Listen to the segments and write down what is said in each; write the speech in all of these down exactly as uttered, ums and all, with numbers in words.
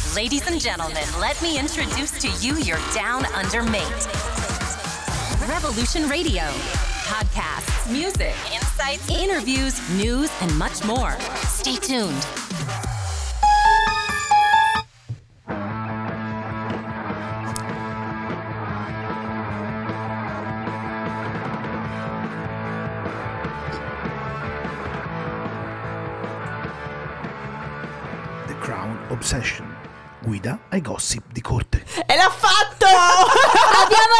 Ladies and gentlemen, let me introduce to you your Down Under mate. Revolution Radio. Podcasts, music, insights, interviews, news, and much more. Stay tuned. The Crown Obsession. Guida ai gossip di corte. E l'ha fatto! Abbiamo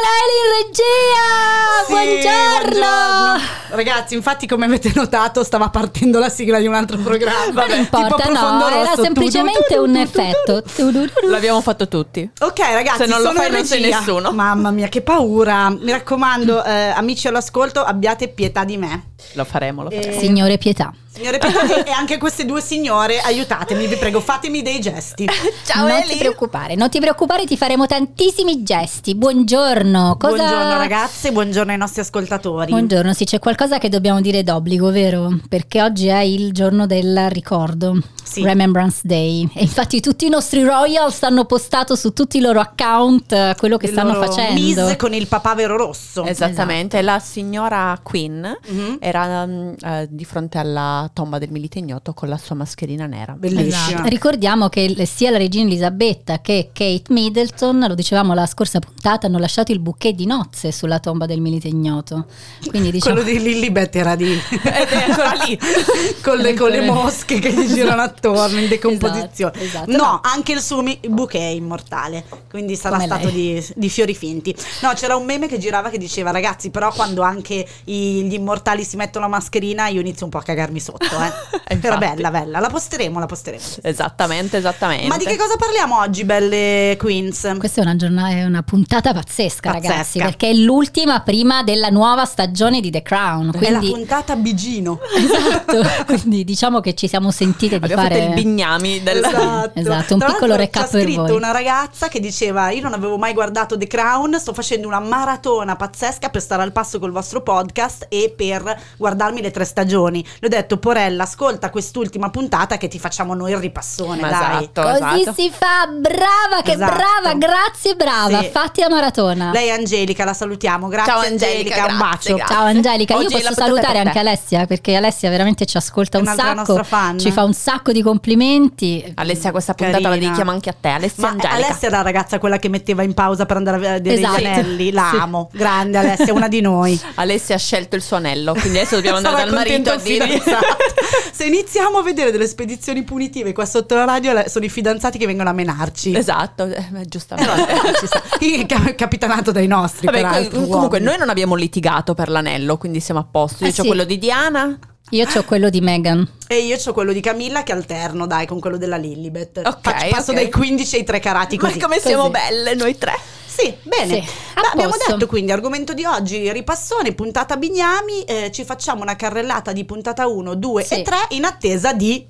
Leli in regia! Sì, buongiorno! buongiorno! Ragazzi, infatti, come avete notato, stava partendo la sigla di un altro programma. Non importa, no, era semplicemente un effetto. L'abbiamo fatto tutti. Ok, ragazzi, se non lo sono fai in non c'è regia. nessuno. Mamma mia, che paura. Mi raccomando, eh, amici all'ascolto, abbiate pietà di me. Lo faremo, lo faremo. Eh, Signore pietà. Signore pietà, e anche queste due signore, aiutatemi, vi prego, fatemi dei gesti. Ciao non Eli. ti preoccupare, non ti preoccupare, ti faremo tantissimi gesti. Buongiorno. Cosa... Buongiorno ragazzi, buongiorno ai nostri ascoltatori. Buongiorno, sì, c'è qualcosa che dobbiamo dire d'obbligo, vero? Perché oggi è il giorno del ricordo, sì. Remembrance Day. E infatti tutti i nostri royals hanno postato su tutti i loro account eh, quello che Il stanno loro facendo. Miss con il papavero rosso. Esattamente, la signora Queen Mhm. era um, eh, di fronte alla tomba del Milite Ignoto con la sua mascherina nera. Bellissima. Esatto. Ricordiamo che l- sia la regina Elisabetta che Kate Middleton, lo dicevamo la scorsa puntata, hanno lasciato il bouquet di nozze sulla tomba del Milite Ignoto. Quindi diciamo Quello di Lilibet era di Ed è ancora lì. con, le, con le mosche che gli girano attorno in decomposizione. Esatto, esatto. No, anche il suo mi- bouquet è immortale, quindi sarà Come stato lei. di, di fiori finti. No, c'era un meme che girava che diceva: ragazzi, però quando anche i- gli immortali si mettono la mascherina io inizio un po' a cagarmi sotto, eh. Era Infatti. bella, bella, la posteremo, la posteremo. Esattamente, esattamente. Ma di che cosa parliamo oggi, belle queens? questa è una giornata, è una puntata pazzesca, Pazzesca. ragazzi, perché è l'ultima prima della nuova stagione di The Crown. È Quindi, la puntata Bigino. esatto, quindi diciamo che ci siamo sentite di Abbiamo fare fatto il bignami del... Esatto. Esatto, un Tra piccolo l'altro recap c'ha per scritto voi. una ragazza che diceva: io non avevo mai guardato The Crown, sto facendo una maratona pazzesca per stare al passo col vostro podcast e per guardarmi le tre stagioni. Le ho detto: Porella, ascolta quest'ultima puntata che ti facciamo noi il ripassone, Ma dai. esatto, Così esatto. si fa, brava, che Esatto. brava, grazie, brava, Sì. fatti la maratona. Lei è Angelica, la salutiamo. Grazie Ciao, Angelica, un grazie, bacio. grazie. Ciao Angelica, Oggi io la posso puntata è salutare per te. anche Alessia, perché Alessia veramente ci ascolta È un un'altra sacco, nostra fan. ci fa un sacco di complimenti. Alessia, questa puntata Carina. la dedichiamo anche a te, Alessia Ma Angelica. Alessia era la ragazza quella che metteva in pausa per andare a vedere Esatto. gli anelli. La Sì. amo. Grande Alessia, una di noi. Alessia ha scelto il suo anello, quindi adesso dobbiamo andare Sarà dal marito a contento il dire fidanzato. Se iniziamo a vedere delle spedizioni punitive qua sotto la radio, le- sono i fidanzati che vengono a menarci. Esatto, eh, Eh, giustamente. vabbè, ci sta. Il ca- capitanato dai nostri. Vabbè, peraltro, co- comunque uomini. noi non abbiamo litigato per l'anello, quindi siamo a posto. Io Eh ho sì. quello di Diana. Io ho quello di Meghan. E io c'ho quello di Camilla che alterno, dai, con quello della Lilibet. Ok, Faccio- passo ok. dai quindici ai tre carati così. Ma come siamo così. belle noi tre. Sì, bene. Sì, Beh, a abbiamo posto. detto quindi argomento di oggi, ripassone, puntata Bignami, eh, ci facciamo una carrellata di puntata uno, due Sì. e tre in attesa di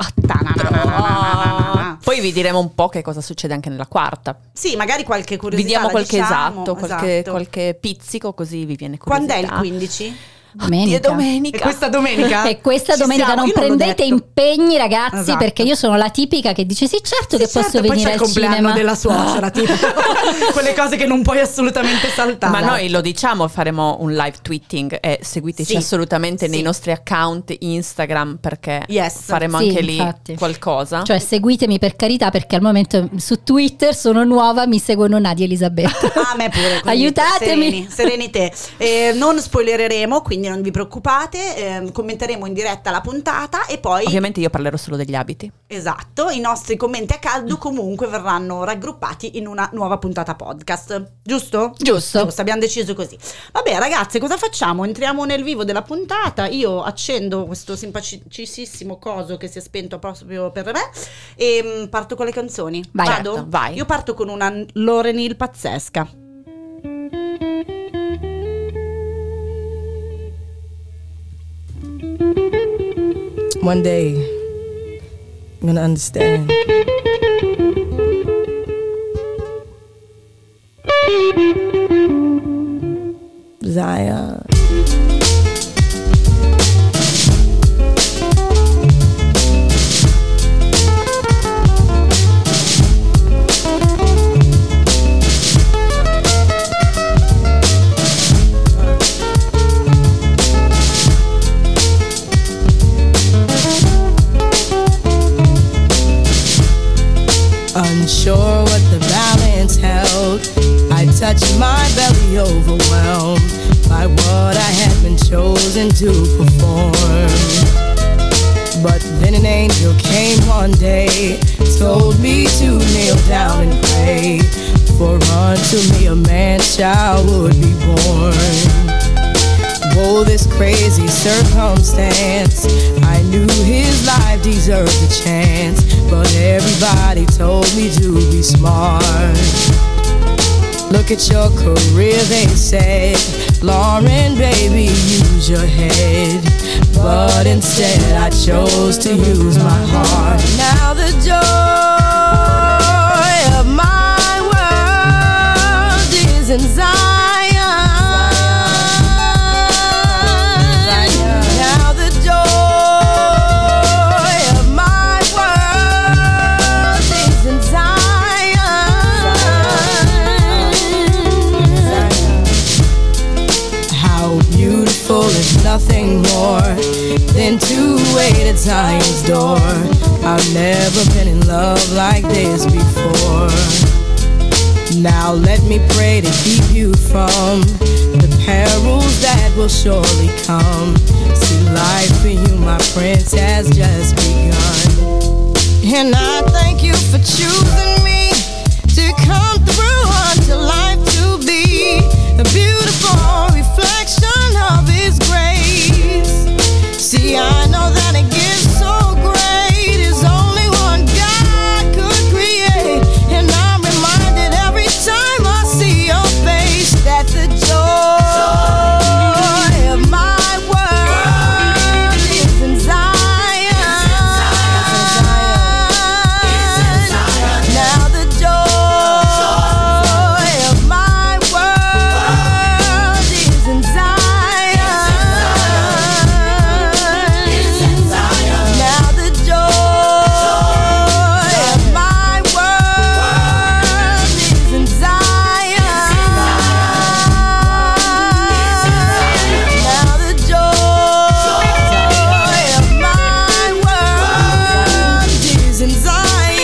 Quattro. Poi vi diremo un po' che cosa succede anche nella quarta. Sì, magari qualche Vi curiosità. diamo la qualche diciamo, esatto, qualche, esatto. qualche pizzico, così vi viene Quando è il curiosità. quindici? Domenica. Oddio, domenica. E questa domenica? E questa Ci domenica siamo, non io non l'ho prendete detto. impegni, ragazzi, Esatto. perché io sono la tipica che dice sì, certo Sì, che certo, posso poi venire c'è il al compleanno cinema. della suocera, tipo quelle cose che non puoi assolutamente saltare. Ma noi lo diciamo, faremo un live tweeting e seguiteci Sì, assolutamente nei sì. nostri account Instagram, perché Yes. faremo Sì, anche lì infatti. qualcosa. Cioè seguitemi per carità, perché al momento su Twitter sono nuova, mi seguono Nadia Elisabetta. Ah, a me pure. quindi Aiutatemi. Sereni, sereni te. Eh, non spoilereremo, quindi non vi preoccupate. eh, commenteremo in diretta la puntata e poi Ovviamente io parlerò solo degli abiti. esatto, i nostri commenti a caldo comunque verranno raggruppati in una nuova puntata podcast. Giusto? Giusto. Giusto, abbiamo deciso così. Vabbè, ragazze, cosa facciamo? Entriamo nel vivo della puntata. Io accendo questo simpaticissimo coso che si è spento proprio per me e mm, parto con le canzoni. Vai. Vado? Certo, vai. Io parto con una Lauryn Hill pazzesca. One day, I'm gonna understand. Zion. wasn't sure what the balance held. I touched my belly overwhelmed by what I had been chosen to perform. But then an angel came one day, told me to kneel down and pray, for unto me a man-child would be born. Oh, this crazy circumstance, I knew his life deserved a chance, but everybody told me to be smart. Look at your career, they said, Lauren, baby, use your head. But instead I chose to use my heart. Now the joy of my world is in Zion. Now the joy of my world is in Zion. How beautiful is nothing more than to wait at Zion's door. I've never been in love like this before. Now let me pray to keep you from the perils that will surely come. See, life for you, my prince, has just begun. And I thank you for choosing me to come through unto life to be a beautiful reflection of His grace. See, I know that a gift so great is only one God could create. And I'm reminded every time I see your face that the joy of my world is in Zion. Now the joy of my world is in Zion. Now the joy of my world is in Zion. Now the joy of my world is in Zion.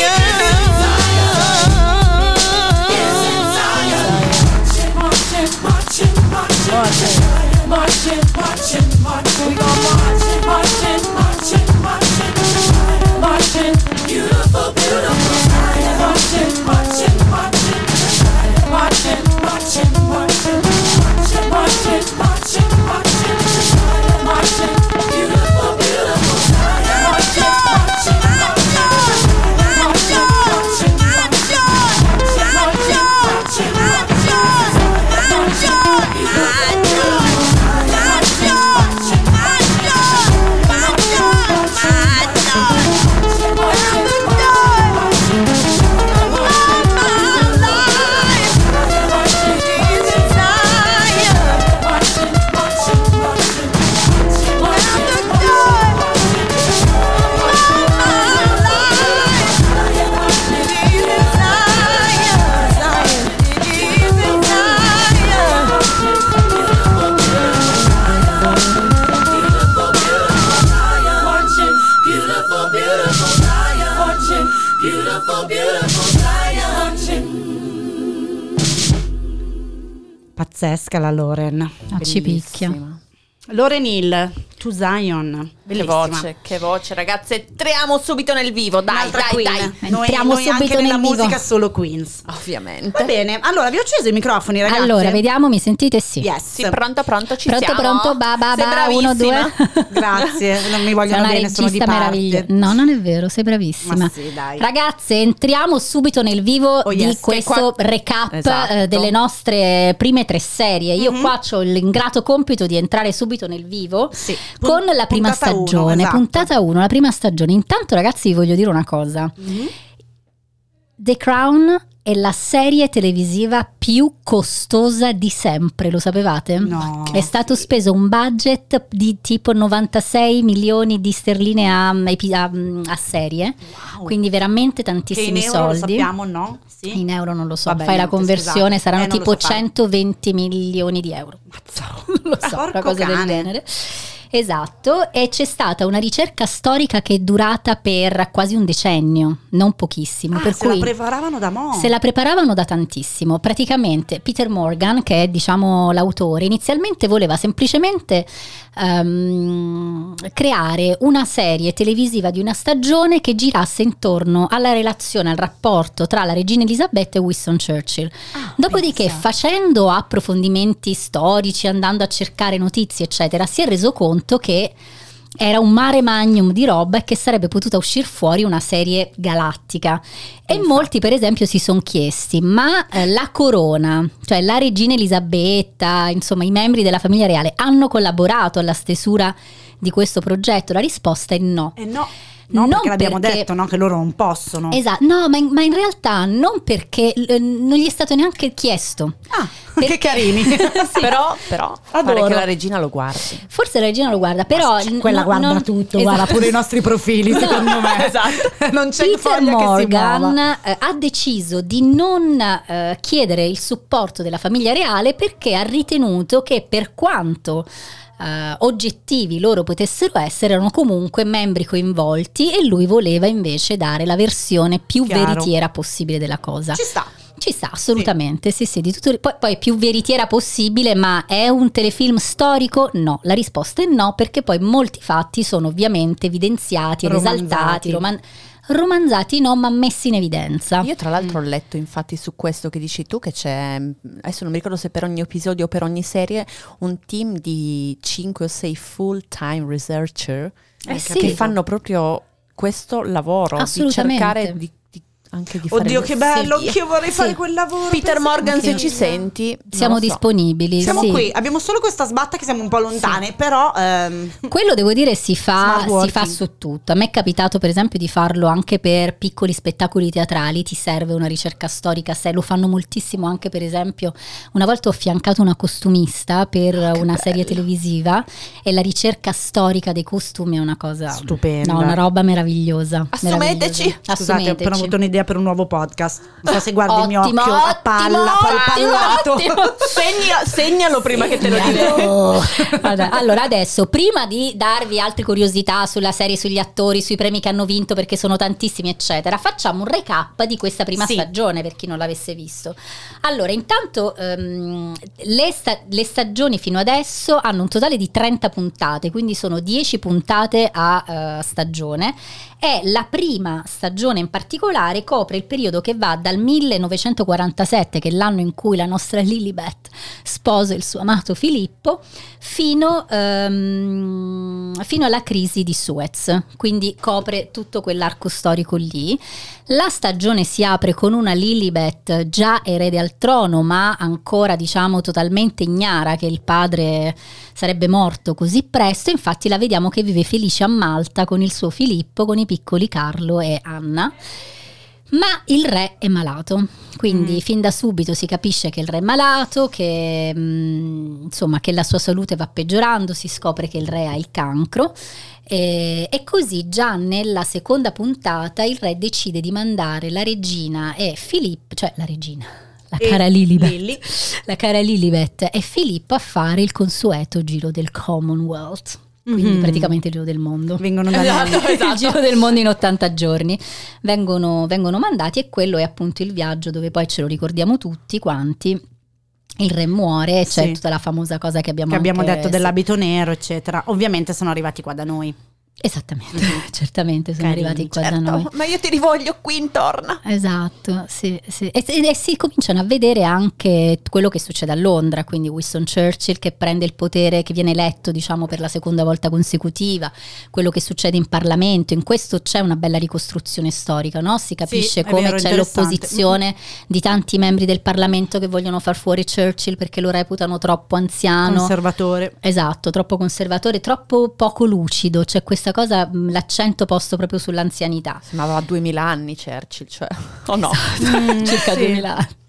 Pazzesca la Lauren. Ah, ci picchia. Lauren Hill, To Zion. Che Bellissima. voce, che voce, ragazze. Entriamo subito nel vivo, dai, Un'altra dai, queen. dai. Noi, Entriamo noi subito anche nella nel vivo. musica solo queens. Ovviamente. Va bene, allora vi ho acceso i microfoni, ragazzi. Allora, vediamo, mi sentite? Sì. Yes. Sì, pronto, pronto, ci Pronto, siamo. pronto, ba, ba, Sei ba, uno, bravissima. due. Grazie, non mi Sei vogliono una bene, sono di regista parte. meravigliosa. No, non è vero, sei bravissima. Ma sì, dai. Ragazze, entriamo subito nel vivo Oh, di yes. questo Che qua- recap Esatto. eh, delle nostre prime tre serie. Io Mhm. qua ho l'ingrato compito di entrare subito nel vivo Sì. con Pun- la prima puntata uno, stagione. esatto. Puntata uno, la prima stagione. Intanto, ragazzi, vi voglio dire una cosa. Mhm. The Crown è la serie televisiva più costosa di sempre, lo sapevate? No. È stato speso un budget di tipo novantasei milioni di sterline a, a, a serie, Wow. quindi veramente Che in tantissimi euro lo soldi. sappiamo, no? Sì. In euro non lo so, Vabbè, fai la niente, conversione, scusate. saranno Eh, non lo tipo so fare. centoventi milioni di euro. Non lo so, Porco una cosa del cane. genere. Esatto, e c'è stata una ricerca storica che è durata per quasi un decennio, non pochissimo. Ah, per se cui la preparavano da mo'. Se la preparavano da tantissimo. Praticamente Peter Morgan, che è diciamo l'autore, inizialmente voleva semplicemente um, creare una serie televisiva di una stagione che girasse intorno alla relazione, al rapporto tra la regina Elisabetta e Winston Churchill. Ah, Dopodiché, pensa. facendo approfondimenti storici, andando a cercare notizie, eccetera, si è reso conto che era un mare magnum di roba e che sarebbe potuta uscire fuori una serie galattica. E Infatti. molti per esempio si sono chiesti: ma eh, la corona, cioè la regina Elisabetta, insomma i membri della famiglia reale hanno collaborato alla stesura di questo progetto? La risposta è no. Eh no. No, Non perché l'abbiamo perché- detto, no? Che loro non possono. Esatto, no, ma in, ma in realtà non, perché eh, non gli è stato neanche chiesto. Ah, Per- che carini. Sì. Però, però pare Adoro. che la regina lo guardi. Forse la regina lo guarda, però Cioè, quella no- guarda non- tutto, esatto. guarda pure i nostri profili, secondo me. Esatto. Non c'è Peter foglia che si Morgan muova. eh, ha deciso di non eh, chiedere il supporto della famiglia reale perché ha ritenuto che, per quanto eh, oggettivi loro potessero essere, erano comunque membri coinvolti e lui voleva invece dare la versione più Chiaro. veritiera possibile della cosa. Ci sta. Ci sta, assolutamente, sì, sì, di tutto, poi, poi più veritiera possibile, ma è un telefilm storico? No, la risposta è no, perché poi molti fatti sono ovviamente evidenziati, Romanzati. risaltati, roman- romanzati no, ma messi in evidenza. Io tra l'altro ho letto infatti su questo che dici tu che c'è, adesso non mi ricordo se per ogni episodio o per ogni serie, un team di cinque o sei full time researcher Eh che sì. fanno proprio questo lavoro di Assolutamente. cercare di, di- anche di fare Oddio, che bello, sì. anch'io vorrei fare Sì. quel lavoro. Peter pensa- Morgan, se anche ci io. senti, non Siamo lo so. disponibili. Siamo sì. qui, abbiamo solo questa sbatta che siamo un po' lontane, però ehm, Quello devo dire si fa, Smart working. si fa su tutto. A me è capitato per esempio di farlo anche per piccoli spettacoli teatrali, ti serve una ricerca storica, se lo fanno moltissimo anche per esempio, una volta ho affiancato una costumista per una serie televisiva e la ricerca storica dei costumi è una cosa Stupenda. no, una roba meravigliosa. Assumeteci. meravigliosa. scusate, ho appena Assumeteci. avuto un'idea per un nuovo podcast. Non so se guardi il mio Ottimo, occhio a palla, ottimo, pal- ottimo, pallato. ottimo. Segna- segnalo prima che te lo dico. Oh. Guarda, allora adesso, prima di darvi altre curiosità sulla serie, sugli attori, sui premi che hanno vinto, perché sono tantissimi eccetera, facciamo un recap di questa prima Sì. stagione per chi non l'avesse visto. Allora, intanto ehm, le, sta- le stagioni fino adesso hanno un totale di trenta puntate, quindi sono dieci puntate a eh, stagione, e la prima stagione in particolare copre il periodo che va dal millenovecentoquarantasette, che è l'anno in cui la nostra Lilibet sposa il suo amato Filippo, fino, ehm, fino alla crisi di Suez, quindi copre tutto quell'arco storico lì. La stagione si apre con una Lilibet già erede al trono, ma ancora diciamo totalmente ignara che il padre sarebbe morto così presto, infatti la vediamo che vive felice a Malta con il suo Filippo, con i piccoli Carlo e Anna. Ma il re è malato, quindi Mm. fin da subito si capisce che il re è malato, che mh, insomma che la sua salute va peggiorando, si scopre che il re ha il cancro e, e così già nella seconda puntata il re decide di mandare la regina e Filippo, cioè la regina, la E cara Lilibet, Lilli. la cara Lilibet e Filippo a fare il consueto giro del Commonwealth. Quindi Mhm. praticamente il giro del mondo. Vengono da Esatto, noi. esatto. Il giro del mondo in ottanta giorni vengono, vengono mandati, e quello è appunto il viaggio dove poi ce lo ricordiamo tutti quanti. Il re muore, e c'è Sì. tutta la famosa cosa che abbiamo Che abbiamo anche- detto sì. dell'abito nero, eccetera. Ovviamente sono arrivati qua da noi. Esattamente, certamente sono Carini, arrivati qua Certo, da noi. ma io ti rivoglio qui intorno. Esatto, sì, sì. E, e- e si cominciano a vedere anche quello che succede a Londra, quindi Winston Churchill che prende il potere, che viene eletto diciamo per la seconda volta consecutiva, quello che succede in Parlamento. In questo c'è una bella ricostruzione storica, no? Si capisce è come vero, c'è interessante. l'opposizione di tanti membri del Parlamento che vogliono far fuori Churchill perché lo reputano troppo anziano. Conservatore. Esatto, troppo conservatore, troppo poco lucido, c'è questa cosa, mh, l'accento posto proprio sull'anzianità. Ma aveva duemila anni Churchill, cioè, o no? Circa sì. duemila anni.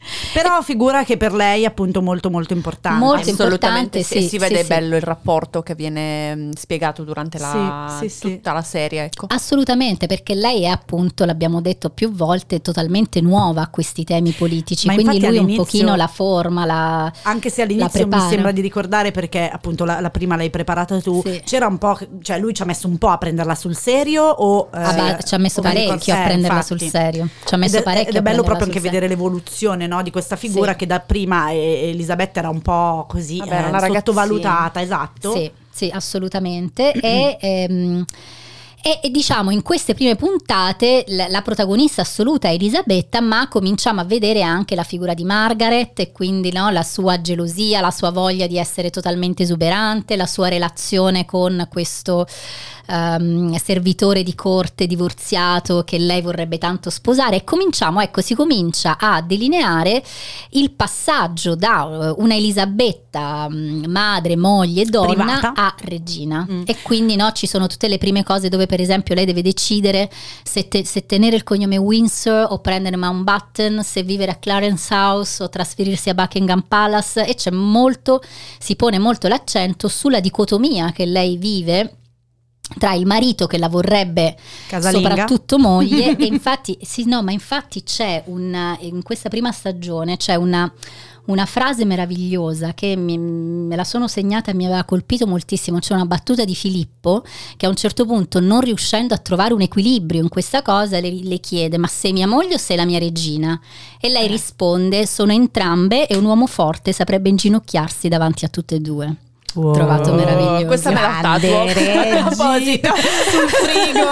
Però figura che per lei è appunto molto molto importante. Molto Assolutamente, importante, sì, sì, si vede sì, bello il rapporto che viene mh, spiegato durante la, Sì, sì, sì. tutta la serie, ecco. Assolutamente, perché lei è appunto, l'abbiamo detto più volte, totalmente nuova a questi temi politici, Ma quindi infatti lui un all'inizio- pochino la forma, la Anche se la all'inizio mi prepara. sembra di ricordare, perché appunto la, la prima l'hai preparata tu, Sì. c'era un po', cioè lui ci ha messo un po' a prenderla sul serio o Ah, beh, ci ha messo o mi ricordo- parecchio a eh, prenderla infatti. sul serio. Ci ha messo Ed è- parecchio ed è a bello prenderla proprio sul anche serio. vedere l'evoluzione, no, di questa figura Sì. che dapprima eh, Elisabetta era un po' così Vabbè, era eh, una ragazzina. sottovalutata, esatto. Sì, sì, assolutamente. e, ehm, e, e diciamo in queste prime puntate la, la protagonista assoluta è Elisabetta, ma cominciamo a vedere anche la figura di Margaret e quindi no, la sua gelosia, la sua voglia di essere totalmente esuberante, la sua relazione con questo ehm, servitore di corte divorziato che lei vorrebbe tanto sposare. E cominciamo, ecco, si comincia a delineare il passaggio da eh, una Elisabetta mh, madre, moglie, donna Privata. a regina. Mm. E quindi no, ci sono tutte le prime cose dove per esempio lei deve decidere se, te- se tenere il cognome Windsor o prendere Mountbatten, se vivere a Clarence House o trasferirsi a Buckingham Palace, e c'è molto, si pone molto l'accento sulla dicotomia che lei vive tra il marito che la vorrebbe Casalinga. soprattutto moglie e infatti sì no ma infatti c'è una, in questa prima stagione c'è una una frase meravigliosa che mi, me la sono segnata e mi aveva colpito moltissimo. C'è una battuta di Filippo che a un certo punto, non riuscendo a trovare un equilibrio in questa cosa, le, le chiede: ma sei mia moglie o sei la mia regina? E lei risponde: sono entrambe e un uomo forte saprebbe inginocchiarsi davanti a tutte e due. Wow. Trovato meraviglioso. Questa me la Grande tatuo. regina. A proposito. Sul frigo.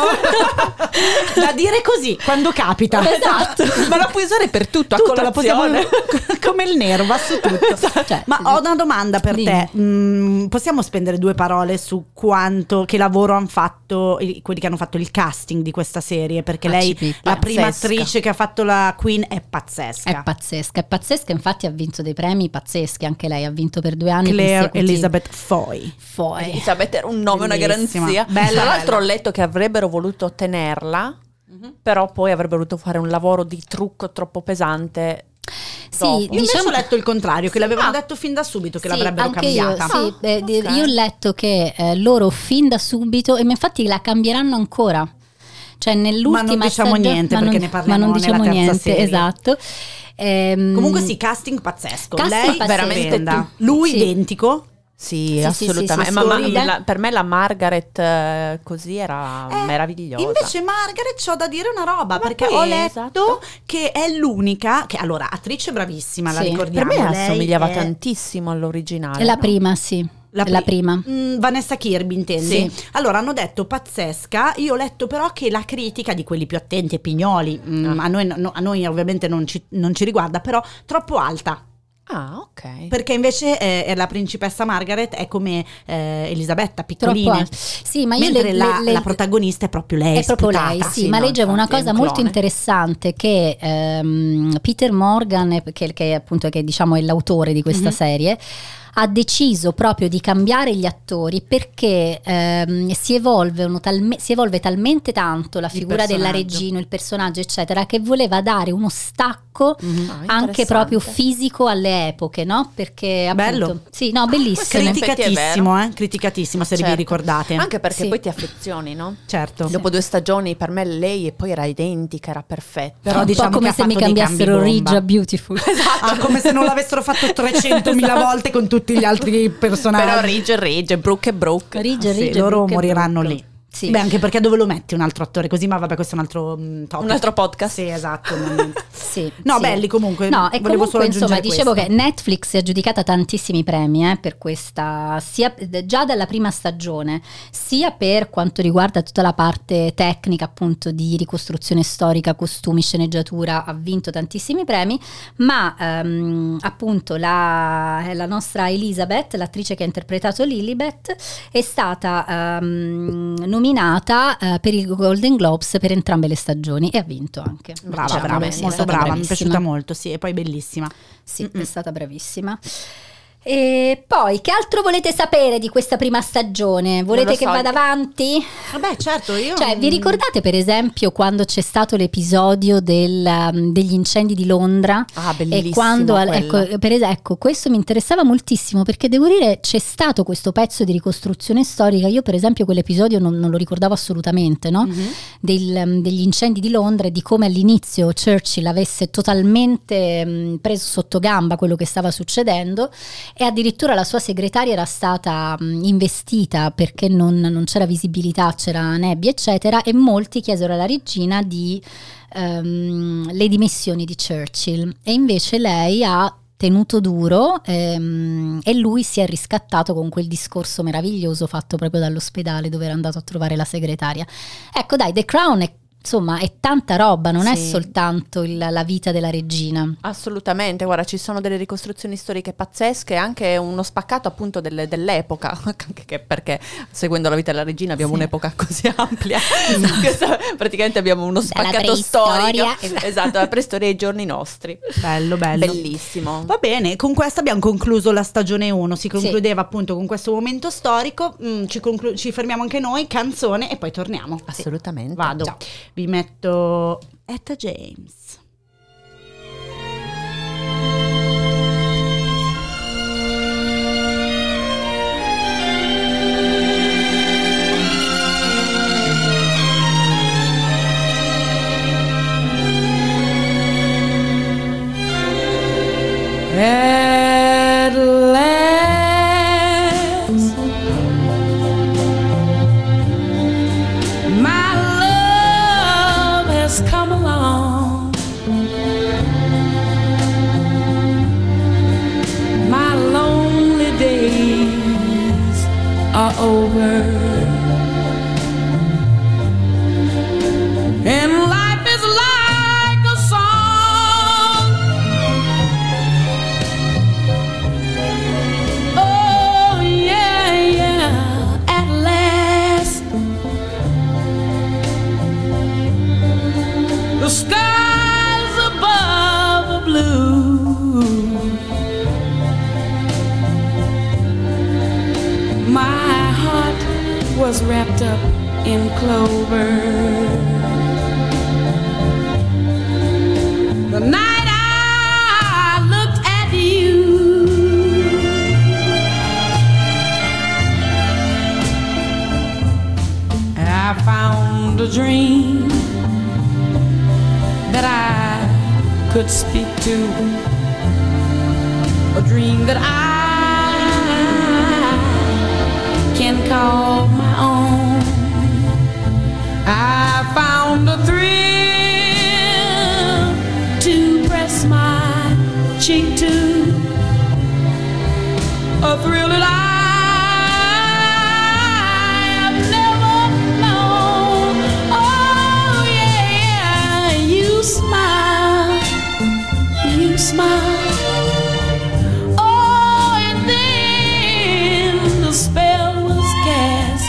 Da dire così quando capita. Esatto. Ma la puoi usare per tutto, a Tutto, la possiamo colazione. come il nero, va su tutto. Cioè, Ma ho una domanda per dimmi. te. Mm, possiamo spendere due parole su quanto, che lavoro hanno fatto i- quelli che hanno fatto il casting di questa serie? Perché Ah, lei, ci pippa. la prima Pazzesca. attrice che ha fatto la Queen, è pazzesca. È pazzesca, è pazzesca, infatti ha vinto dei premi pazzeschi, anche lei ha vinto per due anni Claire consecutivi. Elizabeth Foy. Foy. Elisabetta era un nome, una Bellissima. garanzia. Bella, Tra l'altro bella. ho letto che avrebbero voluto tenerla, però poi avrebbero voluto fare un lavoro di trucco troppo pesante. Sì, dopo. Io invece diciamo ho letto il contrario, che l'avevano Ah. detto fin da subito che sì, l'avrebbero anche cambiata. Io, sì, eh, di- ok. io ho letto che eh, loro fin da subito, e infatti la cambieranno ancora. Cioè nell'ultima Ma non diciamo stagione- niente, ma perché non- ne parliamo ma non nella diciamo terza niente, serie. esatto. Ehm, Comunque sì, casting pazzesco. Casting Lei pazzesco. veramente Veramente tu- lui Sì. identico. Sì, sì, assolutamente. sì, sì, ma, ma sorride. la- per me la Margaret eh, così era Eh, meravigliosa. Invece Margaret c'ho da dire una roba, Ma perché poi, ho letto esatto. che è l'unica che, allora, attrice bravissima, la Sì. ricordiamo. per me lei assomigliava è tantissimo all'originale. è la no? prima, sì. la, è la pri- prima. Mm, Vanessa Kirby, intendi? Sì. Allora hanno detto pazzesca. Io ho letto però che la critica di quelli più attenti e pignoli, mm, Ah. a, noi, no- a noi ovviamente non ci, non ci riguarda, però troppo alta. Ah, ok. Perché invece eh, la principessa Margaret è come eh, Elisabetta, Troppo piccolina. alta. Sì, ma io Mentre le- la, le- la protagonista è proprio lei. È proprio sputata. lei, sì, sì, ma no, leggevo una infatti, è cosa un molto clone. interessante che ehm, Peter Morgan, che, che appunto che diciamo è l'autore di questa Mhm. serie, ha deciso proprio di cambiare gli attori perché ehm, si, evolvono talme- si evolve talmente tanto la Il figura della personaggio. regina, il personaggio eccetera, che voleva dare uno stacco Mhm. Ah, anche interessante. proprio fisico alle epoche, no? Perché appunto Bello. sì, no, bellissimo. in effetti è Criticatissimo, eh? Criticatissimo, se vi Certo. ricordate. Anche perché Sì. poi ti affezioni, no? Certo. Dopo due stagioni per me lei e poi era identica, era perfetta. Però un diciamo po' come che ha se mi fatto dei cambiassero cambi bomba. Rigia Beautiful. Ah, come se non l'avessero fatto trecentomila volte con tutti gli altri personaggi. Però Ridge e Ridge, Brooke e Brooke. Ridge, Sì, Ridge, loro Brooke e moriranno Brooke. lì. Sì. Beh, anche perché dove lo metti un altro attore così? Ma vabbè, questo è un altro mm, topic. Un altro podcast. Sì, esatto. non- Sì, No, sì. belli comunque. No, e volevo solo comunque insomma aggiungere dicevo questo. che Netflix si è aggiudicata tantissimi premi eh, per questa, sia già dalla prima stagione, sia per quanto riguarda tutta la parte tecnica appunto di ricostruzione storica, costumi, sceneggiatura, ha vinto tantissimi premi, ma ehm, appunto la, la nostra Elizabeth, l'attrice che ha interpretato Lilibet, è stata ehm, nominata eh, per i Golden Globes per entrambe le stagioni e ha vinto anche. Brava, Certamente, brava, sì, è molto stata brava, mi è bravissima. piaciuta molto, sì, e poi bellissima. Sì, Mm-mm. è stata bravissima. E poi, che altro volete sapere di questa prima stagione? Volete Non lo che so. vada avanti? Vabbè, certo, io... Cioè, vi ricordate per esempio quando c'è stato l'episodio del, um, degli incendi di Londra? Ah, bellissimo. E quando, quello. ecco, per es- ecco, questo mi interessava moltissimo, perché devo dire c'è stato questo pezzo di ricostruzione storica. Io per esempio quell'episodio non, non lo ricordavo assolutamente, no? Mhm. Del, um, degli incendi di Londra e di come all'inizio Churchill avesse totalmente um, preso sotto gamba quello che stava succedendo, e addirittura la sua segretaria era stata um, investita perché non, non c'era visibilità, c'era nebbia eccetera, e molti chiesero alla regina di um, le dimissioni di Churchill, e invece lei ha tenuto duro ehm, e lui si è riscattato con quel discorso meraviglioso fatto proprio dall'ospedale dove era andato a trovare la segretaria. Ecco dai, The Crown è, insomma, è tanta roba, non è Sì. soltanto il- la vita della regina. Assolutamente, guarda, ci sono delle ricostruzioni storiche pazzesche, anche uno spaccato appunto delle- dell'epoca, anche che- perché seguendo la vita della regina abbiamo Sì. un'epoca così ampia, Questa- praticamente abbiamo uno Dalla spaccato storico, preistoria, esatto. esatto, la preistoria ai giorni nostri. Bello, bello. Bellissimo. Va bene, con questo abbiamo concluso la stagione uno, si concludeva appunto con questo momento storico. Mm, ci, conclu- ci fermiamo anche noi, canzone e poi torniamo. Assolutamente. Vado, Ciao. vi metto Etta James. At last, my love has come along. My lonely days are over, and life is like a song. Oh yeah, yeah, at last the skies above are blue. My heart was wrapped up in clover. The night I looked at you, I found a dream that I could speak to, a dream that I can call my own. I found a thrill to press my cheek to, a thrill that I have never known. Oh yeah, you smile, you smile. Oh, and then the spell was cast,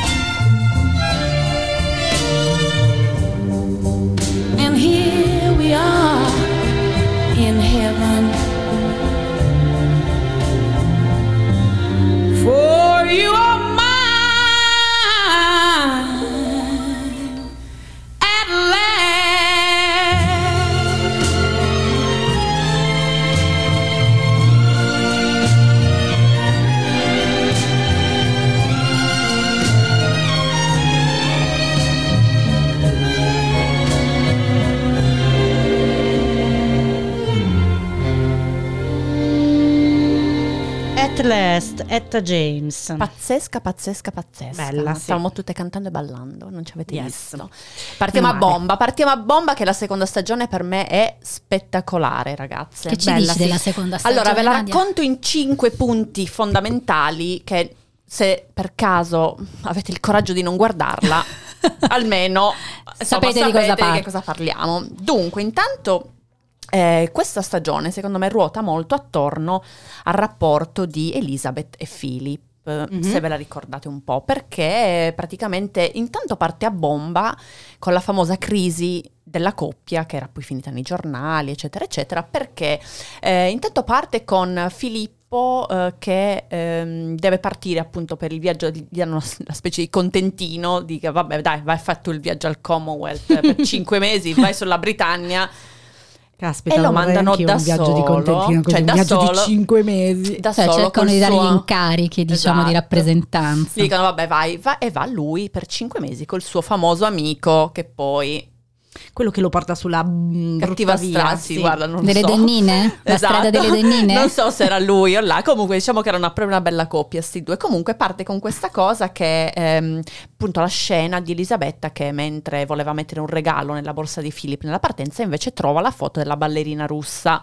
and here we are in heaven. For you are mine at last. At Last, Etta James. Pazzesca, pazzesca, pazzesca. Bella, sì. Stavamo tutte cantando e ballando, non ci avete Yes. visto. Partiamo Male. a bomba, partiamo a bomba che la seconda stagione per me è spettacolare, ragazze. Che ci Bella, dici sì. della seconda stagione? Allora, ve la Nadia? racconto in cinque punti fondamentali che se per caso avete il coraggio di non guardarla, almeno insomma, Sapete di cosa parlo. che cosa parliamo. Dunque, intanto eh, questa stagione secondo me ruota molto attorno al rapporto di Elizabeth e Philip. Mhm. Se ve la ricordate un po', perché praticamente intanto parte a bomba con la famosa crisi della coppia che era poi finita nei giornali eccetera eccetera, perché eh, intanto parte con Filippo Filippo eh, che ehm, deve partire appunto per il viaggio, gli danno una specie di contentino, di che vabbè dai, vai, fai tu il viaggio al Commonwealth per cinque mesi, vai sulla Britannia. Caspita, E lo mandano da un viaggio solo, di contentino, così, cioè un da viaggio solo, di cinque mesi. da Cioè, solo cercano col di dargli suo- incarichi, diciamo, di Esatto. rappresentanza. Gli dicono vabbè vai, va, e va lui per cinque mesi col suo famoso amico che poi Quello che lo porta sulla mm, cattiva brutta via, strada, sì, sì. guarda, non Delle so. donnine? La Esatto. strada delle donnine? Non so se era lui o là, comunque diciamo che era una, proprio una bella coppia sti due. Comunque parte con questa cosa che ehm, appunto la scena di Elisabetta che mentre voleva mettere un regalo nella borsa di Philip nella partenza invece trova la foto della ballerina russa.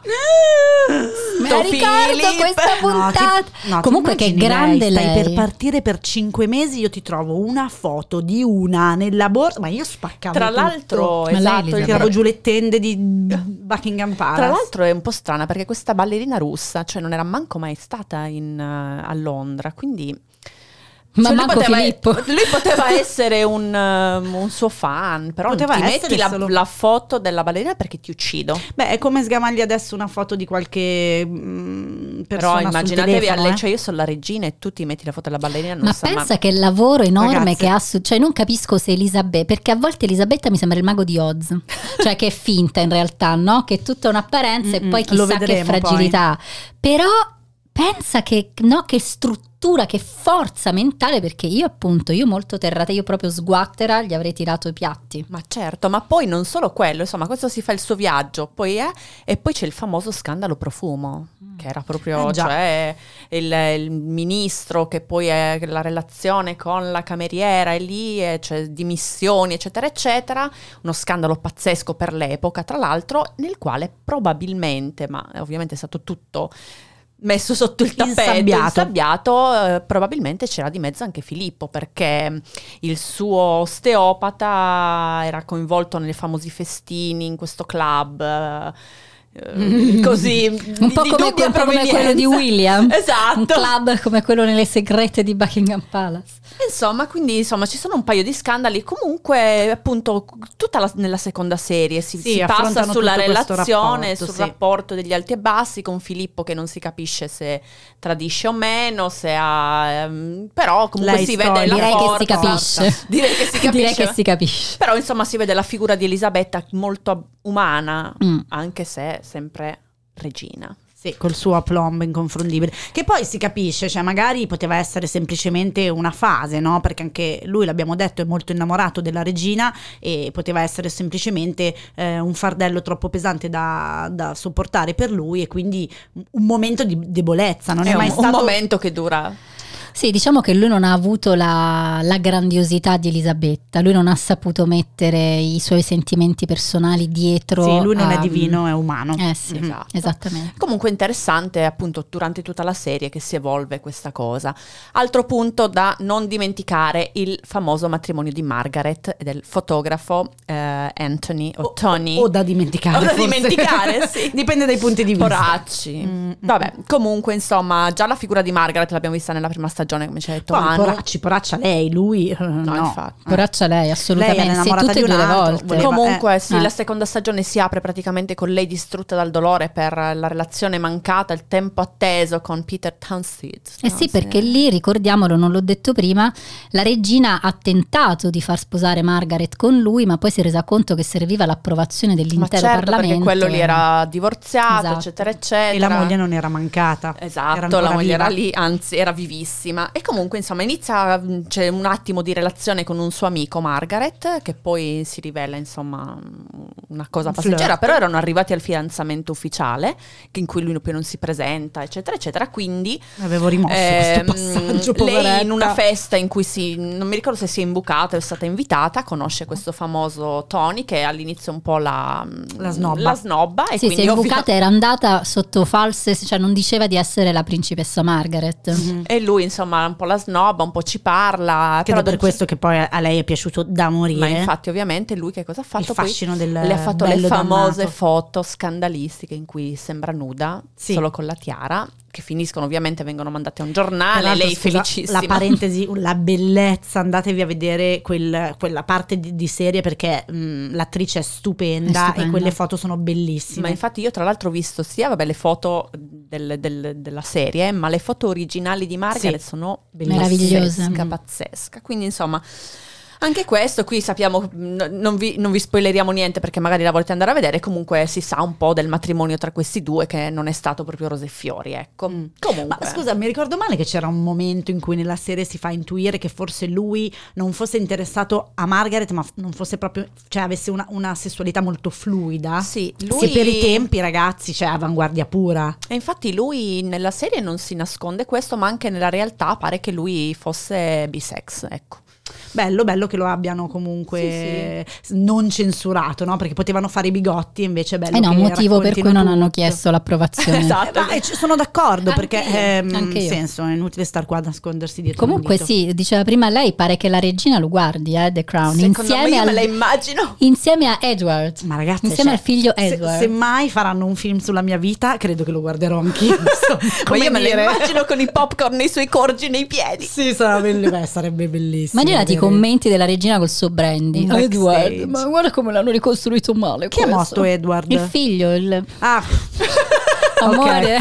Me la Sto ricordo Philip! questa No, puntata. ti- no, ti Comunque che immagini grande lei, lei. stai per partire per cinque mesi, io ti trovo una foto di una nella borsa, ma io spaccavo Tra tutto. l'altro, Ma lei, esatto, il Elisabetta. tiravo giù le tende di Buckingham Palace. Tra l'altro è un po' strana perché questa ballerina russa, cioè non era manco mai stata in, eh, a Londra, quindi Ma cioè, lui manco poteva, Filippo. lui poteva essere un, um, un suo fan, però Poteva ti essere metti la, solo- la foto della ballerina perché ti uccido. Beh, è come sgamagli adesso una foto di qualche mm, persona Però sul immaginatevi, telefono, alle, eh. cioè io sono la regina e tu ti metti la foto della ballerina, non Ma sa, pensa che lavoro enorme Ragazze. che ha su, cioè non capisco se Elisabetta, perché a volte Elisabetta mi sembra il mago di Oz, cioè che è finta in realtà, no? Che è tutta un'apparenza e Mm-mm, poi lo chissà che vedremo fragilità. Però pensa che, no, che struttura, che forza mentale, perché io appunto, io molto terrata, io proprio sguattera gli avrei tirato i piatti. Ma certo, ma poi non solo quello, insomma, questo si fa il suo viaggio, poi è, e poi c'è il famoso scandalo Profumo, che era proprio, Eh, già. cioè, il, il ministro che poi è la relazione con la cameriera, e lì e c'è dimissioni, eccetera, eccetera, uno scandalo pazzesco per l'epoca, tra l'altro, nel quale probabilmente, ma ovviamente è stato tutto messo sotto il tappeto, Insabbiato. insabbiato, eh, probabilmente c'era di mezzo anche Filippo perché il suo osteopata era coinvolto nei famosi festini in questo club, eh, eh, così Un di- po' di come, dubbia un po' come quello provenienza. di William, Esatto. un club come quello nelle segrete di Buckingham Palace. Insomma, quindi insomma ci sono un paio di scandali. Comunque, appunto, tutta la, nella seconda serie si, Sì, si passa affrontano sulla tutto questo relazione, rapporto, sul sì. rapporto degli alti e bassi con Filippo che non si capisce se tradisce o meno, se ha ehm, però comunque Lei si storia. vede la Direi che forza. si capisce. Direi che si capisce. Direi che si capisce. Però insomma si vede la figura di Elisabetta molto umana, Mm. anche se sempre regina. Sì, col suo aplomb inconfondibile. Che poi si capisce, cioè magari poteva essere semplicemente una fase, no? Perché anche lui, l'abbiamo detto, è molto innamorato della regina e poteva essere semplicemente eh, un fardello troppo pesante da, da sopportare per lui e quindi un momento di debolezza. Non è, È mai un, stato un momento che dura. Sì, diciamo che lui non ha avuto la, la grandiosità di Elisabetta, lui non ha saputo mettere i suoi sentimenti personali dietro. Sì, lui non a- è divino, è umano. Eh sì, Esatto. esattamente. Comunque interessante appunto durante tutta la serie che si evolve questa cosa. Altro punto da non dimenticare, il famoso matrimonio di Margaret e del fotografo eh, Anthony o, Tony. O da dimenticare. O da forse. dimenticare, sì. Dipende dai punti di vista. Poracci. Mm, Vabbè, comunque insomma già la figura di Margaret l'abbiamo vista nella prima stagione, come ci ha detto Poi, Manu. poracci, poraccia lei, lui eh, No, no. infatti. Poraccia lei, assolutamente. Lei è sì, innamorata tutte e di due un le altro, volte. voleva- Comunque eh. sì, Eh. la seconda stagione si apre praticamente con lei distrutta dal dolore per la relazione mancata, il tempo atteso con Peter Townsend. Eh sì, perché lì, ricordiamolo, non l'ho detto prima, la regina ha tentato di far sposare Margaret con lui, ma poi si è resa conto che serviva l'approvazione Ma dell'intero certo, Parlamento. perché quello lì e- era divorziato, Esatto. eccetera, eccetera. E la moglie non era mancata. Era Esatto, ancora la moglie viva. era lì, anzi era vivissima. E comunque insomma inizia, mh, c'è un attimo di relazione con un suo amico Margaret, che poi si rivela insomma una cosa Un passeggera, flirt. però erano arrivati al fidanzamento ufficiale, che in cui lui poi non si presenta, eccetera, eccetera. Quindi Avevo rimosso ehm, questo passaggio, lei poveretta. in una festa in cui si, non mi ricordo se si è imbucata o è stata invitata, conosce questo famoso Tony che all'inizio è un po' la, La snobba. la snobba e Sì, si quindi è ovvio- imbucata, era andata sotto false, cioè non diceva di essere la principessa Margaret. Mhm. E lui insomma un po' la snobba, un po' ci parla. Credo però per questo che poi a lei è piaciuto da morire. Ma infatti ovviamente lui che cosa ha fatto? Il fascino Poi del le ha fatto le bello famose dannato. foto scandalistiche in cui sembra nuda, Sì. solo con la tiara, che finiscono ovviamente, vengono mandate a un giornale, Tra l'altro, lei scusa, felicissima. La parentesi, la bellezza, andatevi a vedere quel- quella parte di, di serie perché mh, l'attrice è stupenda, È stupenda. e quelle foto sono bellissime. Ma infatti io tra l'altro ho visto sia vabbè, le foto del, del, della serie, ma le foto originali di Margaret Sì. sono Meravigliose. pazzesca, pazzesca. Quindi insomma anche questo qui sappiamo, n- non, vi, non vi spoileriamo niente perché magari la volete andare a vedere, comunque si sa un po' del matrimonio tra questi due che non è stato proprio rose e fiori, ecco. Mm. Comunque. Ma scusa, mi ricordo male che c'era un momento in cui nella serie si fa intuire che forse lui non fosse interessato a Margaret, ma f- non fosse proprio, cioè avesse una, una sessualità molto fluida. Sì, Sì, lui per i tempi, ragazzi, cioè avanguardia pura. E infatti lui nella serie non si nasconde questo, ma anche nella realtà pare che lui fosse bisex, ecco. Bello, bello che lo abbiano comunque non censurato, no? Perché potevano fare i bigotti, invece è bello Eh no, che motivo per raccontino cui non tutto. hanno chiesto l'approvazione. Esatto. Ma eh, ci- sono d'accordo Anche perché io, ehm, anche io. senso, è inutile star qua a nascondersi dietro Comunque un dito. sì, diceva prima lei, pare che la regina lo guardi, eh, The Crown, Secondo insieme, me io al, me la immagino. insieme a Edward, Ma ragazzi, insieme cioè, al figlio se, Edward. se mai faranno un film sulla mia vita, credo che lo guarderò anch'io. Ma Come io me dire? la immagino con i popcorn nei suoi corgi nei piedi. Sì, sarà bello- beh, sarebbe bellissimo. Immaginati i vedere- commenti della regina col suo brandy. Un Edward, backstage. ma guarda come l'hanno ricostruito male. Chi è questo. morto Edward? Il figlio, il Ah, amore.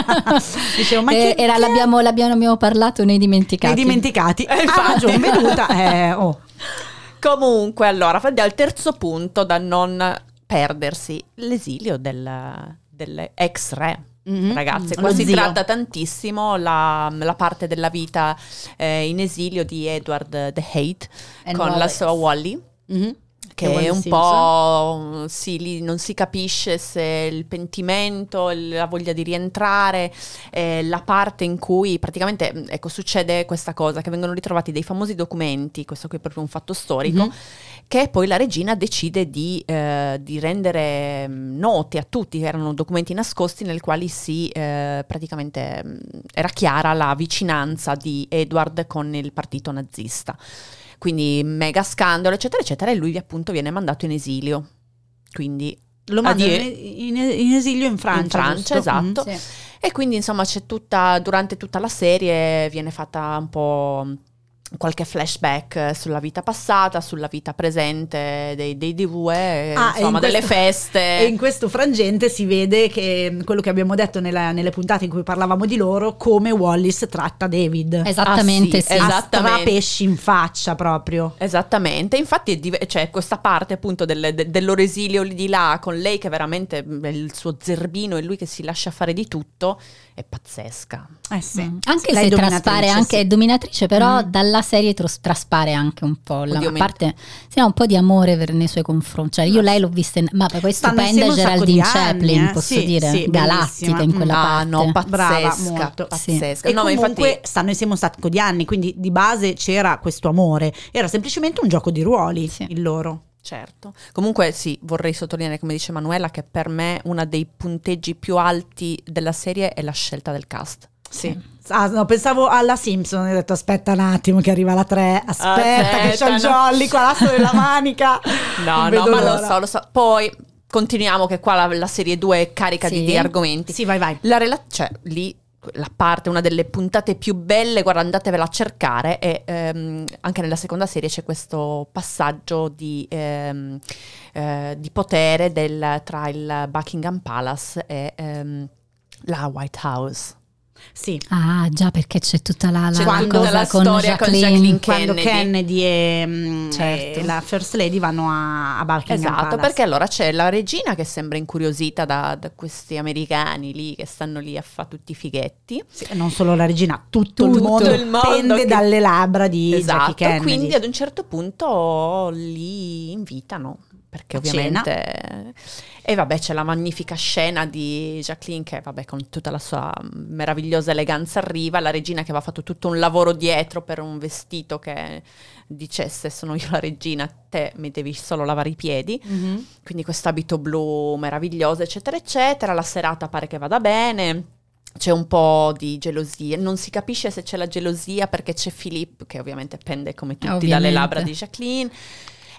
ok. Dicevo, ma Eh, chi- era- chi è? l'abbiamo, l'abbiamo abbiamo parlato nei dimenticati. Nei dimenticati. Eh, Ah, infatti. ragione, veduta. Eh, oh. Comunque, allora, andiamo al terzo punto da non perdersi, l'esilio del, dell'ex re. Mhm. Ragazzi, Lo qua si zio. tratta tantissimo la, la parte della vita eh, in esilio di Edward the Hate And con la Wallace. sua Wally, Mhm. che Wally è un Simpson. po', sì, lì non si capisce se il pentimento, la voglia di rientrare, eh, la parte in cui praticamente, ecco, succede questa cosa, che vengono ritrovati dei famosi documenti, questo qui è proprio un fatto storico, Mhm. che poi la regina decide di, eh, di rendere mm, noti a tutti, erano documenti nascosti nel quali si, eh, praticamente, mm, era chiara la vicinanza di Edward con il partito nazista. Quindi mega scandalo, eccetera, eccetera, e lui appunto viene mandato in esilio. Quindi Lo mandano addio. in, in- in esilio in Francia. In Francia, giusto? esatto. Mhm. Sì. E quindi insomma c'è tutta, durante tutta la serie viene fatta un po' qualche flashback sulla vita passata, sulla vita presente dei, dei due, Ah, e insomma in delle questo- feste. E in questo frangente si vede che quello che abbiamo detto nella- nelle puntate in cui parlavamo di loro, come Wallis tratta David. Esattamente, Ah, sì, sì. esatto. A esattamente. strapesci in faccia proprio. Esattamente, infatti è div- c'è questa parte appunto del, de- del loro esilio lì di là, con lei che veramente è il suo zerbino e lui che si lascia fare di tutto, è pazzesca. Eh sì. Mm. Anche Lei se è traspare, dominatrice, anche sì. è dominatrice, però Mm. dalla serie tros- traspare anche un po'. La, Oddio, a mi- parte sì, ha un po' di amore per, nei suoi confronti. Cioè, io lei l'ho vista, in, ma poi Stanno stupenda insieme un sacco Geraldine di anni, Chaplin, eh. posso Sì, dire, sì, galattica bellissima. in quella Ah, parte. no, Brava, pazzesca, molto. pazzesca. E No, ma comunque infatti stanno insieme un sacco di anni, quindi di base c'era questo amore. Era semplicemente un gioco di ruoli, Sì. il loro. certo. Comunque sì, vorrei sottolineare, come dice Manuela, che per me uno dei punteggi più alti della serie è la scelta del cast. Sì. Ah, no, pensavo alla Simpson, ho detto aspetta un attimo che arriva la tre, aspetta, Aspetta, che c'è il no. Jolly qua l'asso della manica. No, Non no, vedo ma lo l'ora. so, lo so. Poi continuiamo che qua la, la serie due è carica Sì. di, di argomenti. Sì, vai vai. La rela- cioè lì la parte, una delle puntate più belle, guarda, andatevela a cercare, e ehm, anche nella seconda serie c'è questo passaggio di, ehm, eh, di potere del- tra il Buckingham Palace e ehm, la White House. Sì. Ah, già, perché c'è tutta la, la, C'è la tutta cosa la con storia con Jacqueline. Jacqueline Quando Kennedy. Kennedy e, mm, Certo. e la First Lady vanno a, a Buckingham Esatto, Palace. perché allora c'è la regina che sembra incuriosita da, da questi americani lì che stanno lì a fare tutti i fighetti. Sì, e non solo la regina, tutto, il Tutto mondo, il mondo pende che- dalle labbra di Esatto, Jackie Kennedy. quindi ad un certo punto li invitano, perché A ovviamente... E vabbè, c'è la magnifica scena di Jacqueline che, vabbè, con tutta la sua meravigliosa eleganza arriva, la regina che aveva fatto tutto un lavoro dietro per un vestito che dicesse sono io la regina, te mi devi solo lavare i piedi. Mhm. Quindi questo abito blu meraviglioso, eccetera, eccetera. La serata pare che vada bene. C'è un po' di gelosia, non si capisce se c'è la gelosia perché c'è Philippe, che ovviamente pende come tutti dalle Ovviamente. labbra di Jacqueline.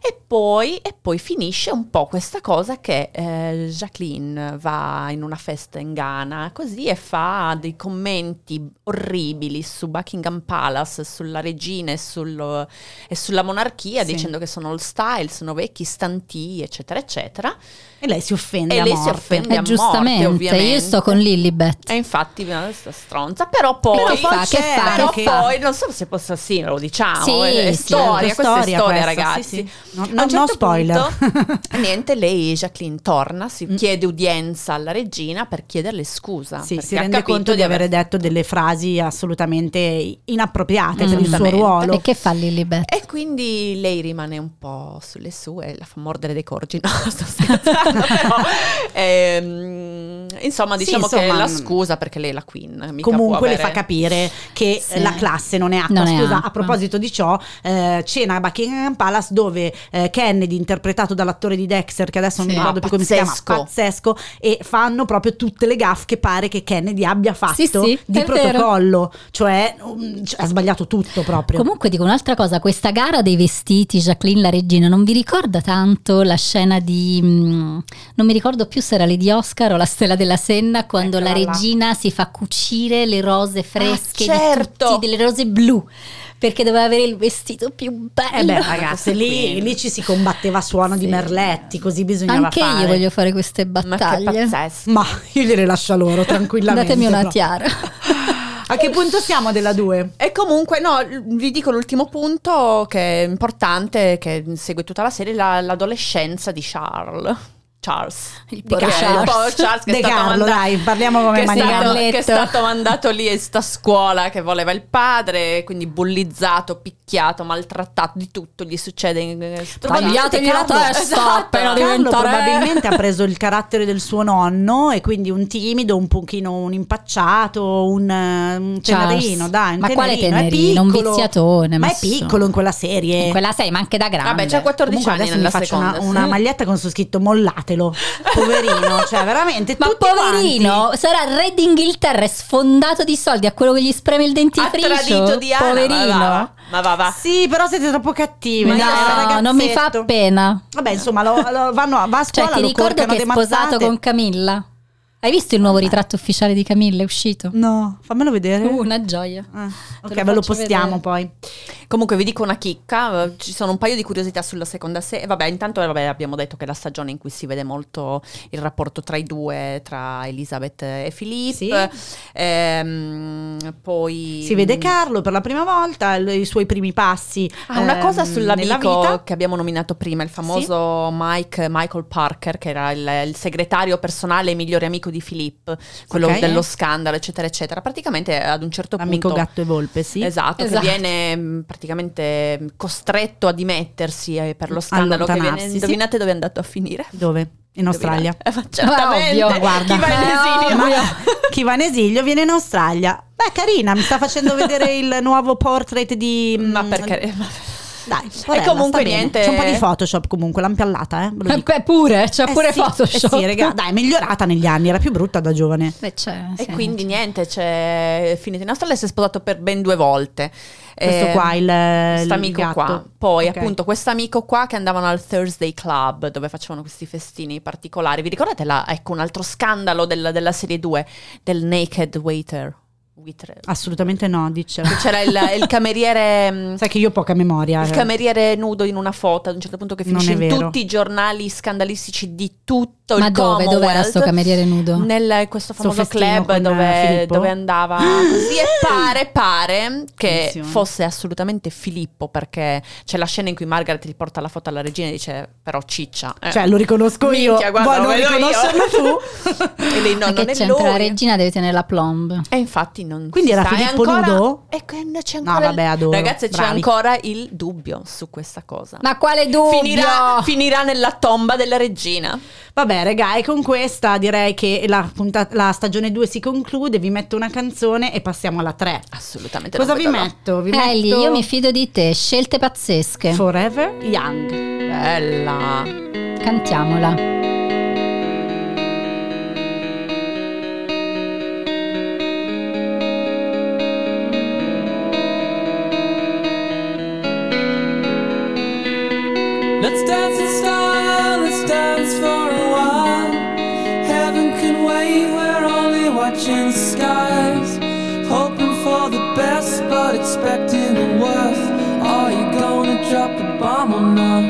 E poi, e poi finisce un po' questa cosa che eh, Jacqueline va in una festa in Ghana così e fa dei commenti orribili su Buckingham Palace, sulla regina e, sul, e sulla monarchia, Sì. dicendo che sono old style, sono vecchi, stanti, eccetera, eccetera. E lei si offende E a lei si morte. offende Eh, a morte, giustamente, ovviamente. io sto con Lilibet. E infatti viene questa stronza, però poi, Però fa, poi che c'è fa, però che- che fa? poi non so se possa, sì, lo diciamo, Sì, è, è sì, storia, è questa è storia storia, questa, ragazzi. sì, sì. No, A un no, certo no spoiler. punto, niente, lei, Jacqueline, torna, si Mm. chiede udienza alla regina per chiederle scusa. Sì, perché si ha rende capito conto di aver- avere detto delle frasi assolutamente inappropriate per il suo Assolutamente. ruolo. E che fa Lilibet? E quindi lei rimane un po' sulle sue, la fa mordere dei corgi, no, sto scherzando, però ehm, insomma Sì, diciamo insomma, che la scusa perché lei è la queen, mica può Comunque le avere- fa capire che Sì. la classe non è acqua. Non è Scusa, acqua. a proposito di ciò, eh, cena a Buckingham Palace dove eh, Kennedy, interpretato dall'attore di Dexter, che adesso non mi Sì. ricordo Ah, più come si chiama, pazzesco. pazzesco, e fanno proprio tutte le gaffe che pare che Kennedy abbia fatto Sì, sì, di è protocollo, cioè, um, cioè, ha sbagliato tutto proprio. Comunque dico un'altra cosa, questa gara dei vestiti, Jacqueline la regina, non vi ricorda tanto la scena di, mm, non mi ricordo più se era Lady Oscar o la Stella della Senna, quando la Eccola là. regina si fa cucire le rose fresche, Ah, certo. di tutti, delle rose blu, perché doveva avere il vestito più bello. Eh beh, ragazzi, lì, Quindi. lì ci si combatteva a suono di Sì. merletti, così bisognava Anche fare. io voglio fare queste Ma che battaglie. pazzesco. Ma io gliele lascio a loro tranquillamente. Datemi una però. tiara. A che punto siamo della due? E comunque, no, vi dico l'ultimo punto che è importante, che segue tutta la serie, la- l'adolescenza di Charles. Charles. Il Perché povero è Charles. il povero Charles che De è stato Carlo, mandato- dai, parliamo come che è, stato, Manigalletto. che è stato mandato lì in sta scuola che voleva il padre, quindi bullizzato, picchiato, maltrattato, di tutto gli succede in Tagliategli la Carlo- testa Esatto. appena Carlo diventa re. probabilmente ha preso il carattere del suo nonno e quindi un timido, un pochino un impacciato, un, eh, un Charles. tenerino, dai, un Ma quale tenerino, è tenerino? Un piccolo. viziatone, ma ma è su. piccolo in quella serie. In quella sei, ma anche da grande. Vabbè, c'ha quattordici Comunque anni adesso mi nella faccio una, seconda. una sì. maglietta con su scritto mollatelo, poverino, cioè veramente Ma tutti poverino, quanti. sarà il re d'Inghilterra, è sfondato di soldi a quello che gli spreme il Ha dentifricio. tradito Diana, Poverino. ma va, va, ma va, va. Sì, però siete troppo cattivi. Ma dai, no, non mi fa ragazzetto. pena. Vabbè, insomma, lo, lo- vanno, va a Cioè, scuola, ti lo ricordo corcano che è de sposato mazzate. con Camilla? Hai visto il nuovo ritratto ufficiale di Camilla? È uscito? No, fammelo vedere. Uh, una gioia. Ah, Te ok, lo ve lo faccio postiamo vedere. poi. Comunque vi dico una chicca, eh, ci sono un paio di curiosità sulla seconda serie. Vabbè, intanto eh, vabbè, abbiamo detto che è la stagione in cui si vede molto il rapporto tra i due, tra Elizabeth e Philippe. Sì. Ehm, poi Si vede Carlo per la prima volta, il- i suoi primi passi. Ah, una ehm, cosa nella sull'amico vita. che abbiamo nominato prima, il famoso Mike, Michael Parker, che era il, il segretario personale e migliore amico di Philippe, quello Ok. dello scandalo, eccetera, eccetera. Praticamente ad un certo L'amico punto... gatto e volpe, sì. Esatto, Esatto. che viene mh, praticamente mh, costretto a dimettersi eh, per lo scandalo che viene. Allontanarsi, sì. Indovinate dove è andato a finire? Dove? In Australia. Indovinate? Eh, ma certamente. ovvio, guarda. Chi va in Eh, esilio? ovvio. Chi va in esilio viene in Australia. Beh, carina, mi sta facendo vedere il nuovo portrait di... Ma mm, perché? Dai, E porella, comunque sta bene. niente. C'è un po' di Photoshop comunque, l'ha impiallata, eh. ve lo dico. Eh, pure, c'è Eh pure sì, Photoshop. Eh sì, raga, dai, è migliorata negli anni, era più brutta da giovane. Beh, c'è, E sì. quindi niente, c'è finito in Australia e si è sposato per ben due volte. Questo Eh, qua, il, il Quest'amico gatto. qua. Poi Ok. appunto quest'amico qua che andavano al Thursday Club dove facevano questi festini particolari. Vi ricordate la, ecco un altro scandalo del- della serie due del Naked Waiter? Waiter. Assolutamente no, dice. Che c'era il, il cameriere mh, Sai che io ho poca memoria. il eh. cameriere nudo in una foto ad un certo punto che Non finisce è in vero. tutti i giornali scandalistici di tutto Ma il dove? Dove era Commonwealth. sto cameriere nudo? Nel questo Sto famoso festino club con, dove, eh, Filippo? dove andava così e pare, pare che Attenzione. fosse assolutamente Filippo, perché c'è la scena in cui Margaret gli porta la foto alla regina e dice però ciccia. Eh. Cioè, lo riconosco io. Minchia, guarda, Vuoi lo non vedo io. riconoscerlo tu? E lei no, Ma non che è c'entra? lui. La regina deve tenere la plomb. E infatti non Quindi si era sa. E Filippo ancora, nudo? E que- c'è No, ancora vabbè, adoro. Ragazze, c'è Bravi. ancora il dubbio su questa cosa. Ma quale dubbio? Finirà, finirà nella tomba della regina. Vabbè, raga, e con questa direi che la, puntata, la stagione due si conclude. Vi metto una canzone e passiamo alla tre. Assolutamente. Cosa non vi vedo l'ora. metto? Vi Ellie, metto io mi fido di te, scelte pazzesche. Forever Young. Bella. Cantiamola. Let's watching the skies, hoping for the best but expecting the worst. Are you gonna drop the bomb or not?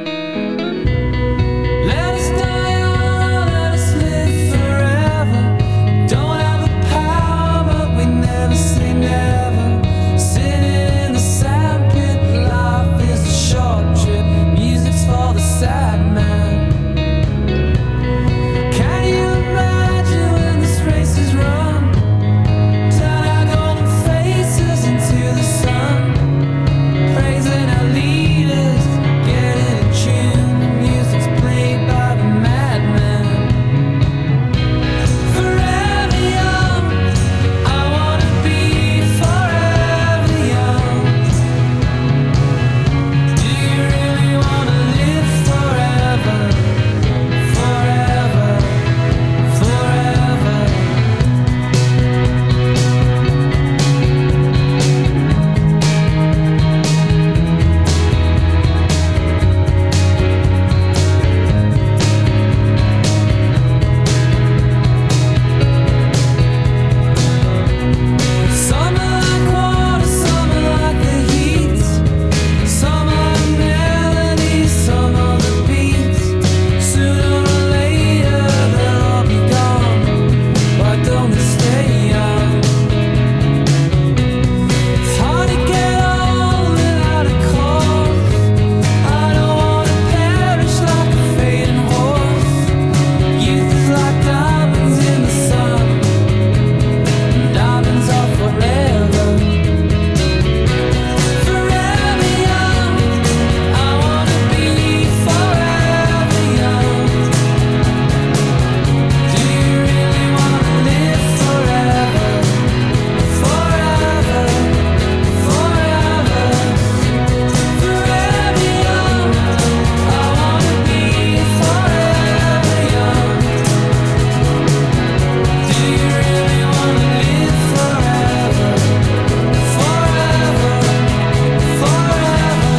Let us die young, let us live forever. Don't have the power but we never say never. Sitting in the sandpit, life is a short trip. Music's for the sad man. Can you imagine when this race is run? Turn our golden faces into the sun, praising our leaders, getting in tune. The music's played by the madman. Forever young, I wanna be forever young. Do you really wanna live forever? Forever, forever. Summer like water, summer like the heat. Summer the melodies, summer the beats. Sooner or later they'll all be gone. Why don't they stay young? It's hard to get old without a cause. I don't wanna perish like a fading horse. Youth is like diamonds in the sun. Diamonds are forever. Forever young, I wanna be forever young. Do you really wanna live forever? Forever, forever. Forever young, I wanna be forever young. Do you really wanna live forever? Forever, forever.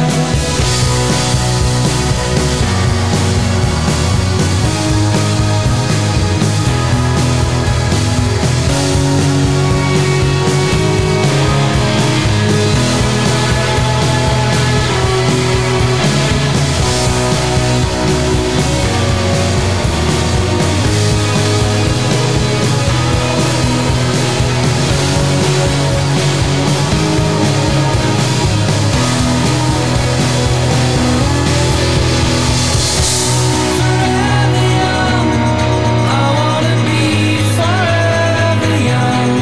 Forever young, I wanna be forever young.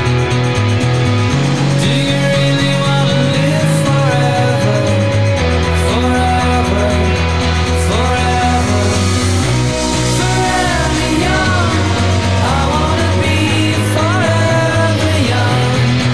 Do you really wanna live forever? Forever, forever. Forever young, I wanna be forever young.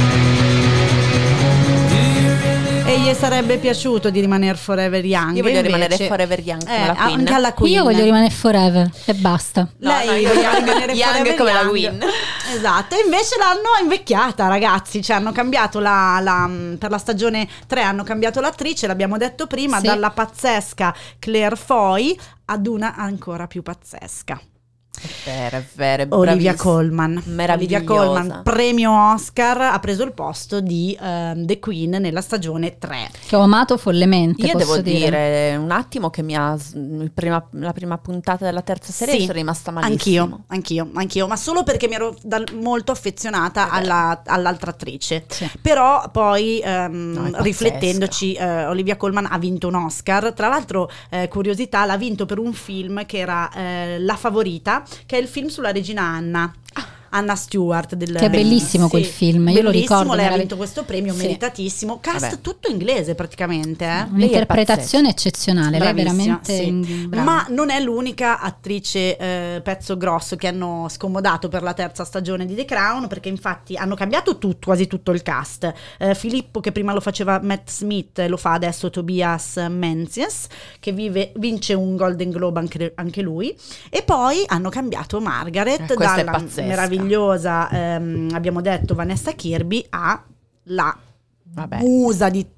Do you really E gli sarebbe piaciuto di rimanere forever young. Io voglio invece- rimanere forever young come Eh, la Queen. anche alla Queen. Io voglio rimanere forever e basta. No, Lei no, io voleva voglio rimanere young forever come la young. Queen. Esatto, e invece l'hanno invecchiata, ragazzi. Cioè, hanno cambiato la, la- per la stagione tre hanno cambiato l'attrice, l'abbiamo detto prima, Sì. dalla pazzesca Claire Foy ad una ancora più pazzesca. È vero, è vero, è Olivia bravissima. Colman. Meravigliosa. Olivia Colman, premio Oscar, ha preso il posto di ehm, The Queen nella stagione tre. Che ho amato follemente. Io posso devo dire. dire un attimo che mi ha il prima- la prima puntata della terza serie Sì, sono rimasta malissimo. Anch'io, anch'io, anch'io, ma solo perché mi ero dal- molto affezionata alla- all'altra attrice. Sì. Però poi ehm, No, è pazzesca. riflettendoci, eh, Olivia Colman ha vinto un Oscar. Tra l'altro, eh, curiosità, l'ha vinto per un film che era eh, La Favorita, che è il film sulla regina Anna. Anna Stewart del, Che è bellissimo quel film, io lo bellissimo, ricordo, lei ha merav- vinto questo premio, Sì. meritatissimo, cast Vabbè. tutto inglese praticamente, eh? Un'interpretazione eccezionale, lei è Bravissima, veramente sì. mm, brava. Ma non è l'unica attrice eh, pezzo grosso che hanno scomodato per la terza stagione di The Crown, perché infatti hanno cambiato tutto, quasi tutto il cast. eh, Filippo, che prima lo faceva Matt Smith, lo fa adesso Tobias Menzies, che vive, vince un Golden Globe anche, anche lui. E poi hanno cambiato Margaret, Eh, questa è dalla pazzesca. meravigliosa ehm, abbiamo detto Vanessa Kirby a la Vabbè. musa di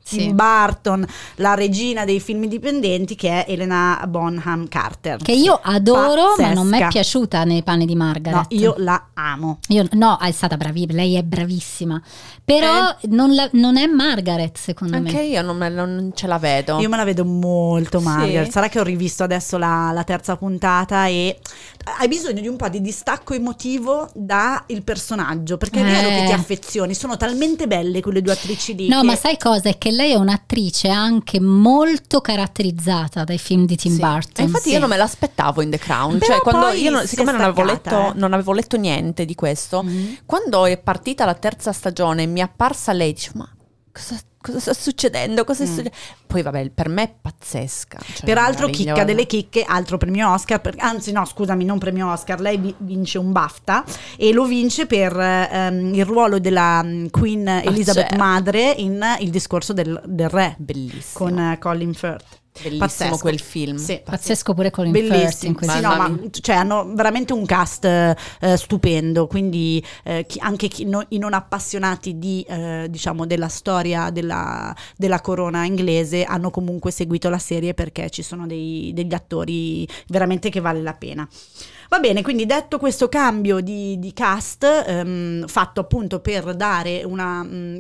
Sì. Tim Burton, la regina dei film indipendenti, che è Helena Bonham Carter, che io adoro, pazzesca. ma non mi è piaciuta nei panni di Margaret. No, io la amo. Io, no, è stata bravissima, lei è bravissima, però Eh. non, la- non è Margaret secondo Anche me. io non, me- non ce la vedo. Io me la vedo molto Margaret. Sì. Sarà che ho rivisto adesso la, la terza puntata e hai bisogno di un po' di distacco emotivo da il personaggio, perché è vero Eh. che ti affezioni, sono talmente belle quelle due attrici lì. No, che- ma sai cosa? È che lei è un'attrice anche molto caratterizzata dai film di Tim Sì. Burton. E infatti Sì. io non me l'aspettavo in The Crown, Però cioè quando poi io non- si siccome è non avevo, staccata, letto, eh. non avevo letto niente di questo, Mhm. quando è partita la terza stagione mi è apparsa lei, dicevo ma cosa, cosa sta succedendo? Cosa è Mm. succe-" Poi vabbè, per me è pazzesca. Cioè, Peraltro chicca meravigliosa. delle chicche, altro premio Oscar, per- anzi no scusami, non premio Oscar, lei vi- vince un BAFTA e lo vince per ehm, il ruolo della mm, Queen Elizabeth certo. madre in Il discorso del, del re, Bellissimo. con eh, Colin Firth. Bellissimo Pazzesco. quel film. Sì, Pazzesco pure Colin Firth in bellissimo. questo. Sì, no, Mamma ma mia. cioè, hanno veramente un cast eh, stupendo, quindi eh, chi- anche chi no- i non appassionati di eh, diciamo della storia della, della corona inglese hanno comunque seguito la serie, perché ci sono dei- degli attori veramente che vale la pena. Va bene, quindi detto questo cambio di, di cast ehm, fatto appunto per dare una mh,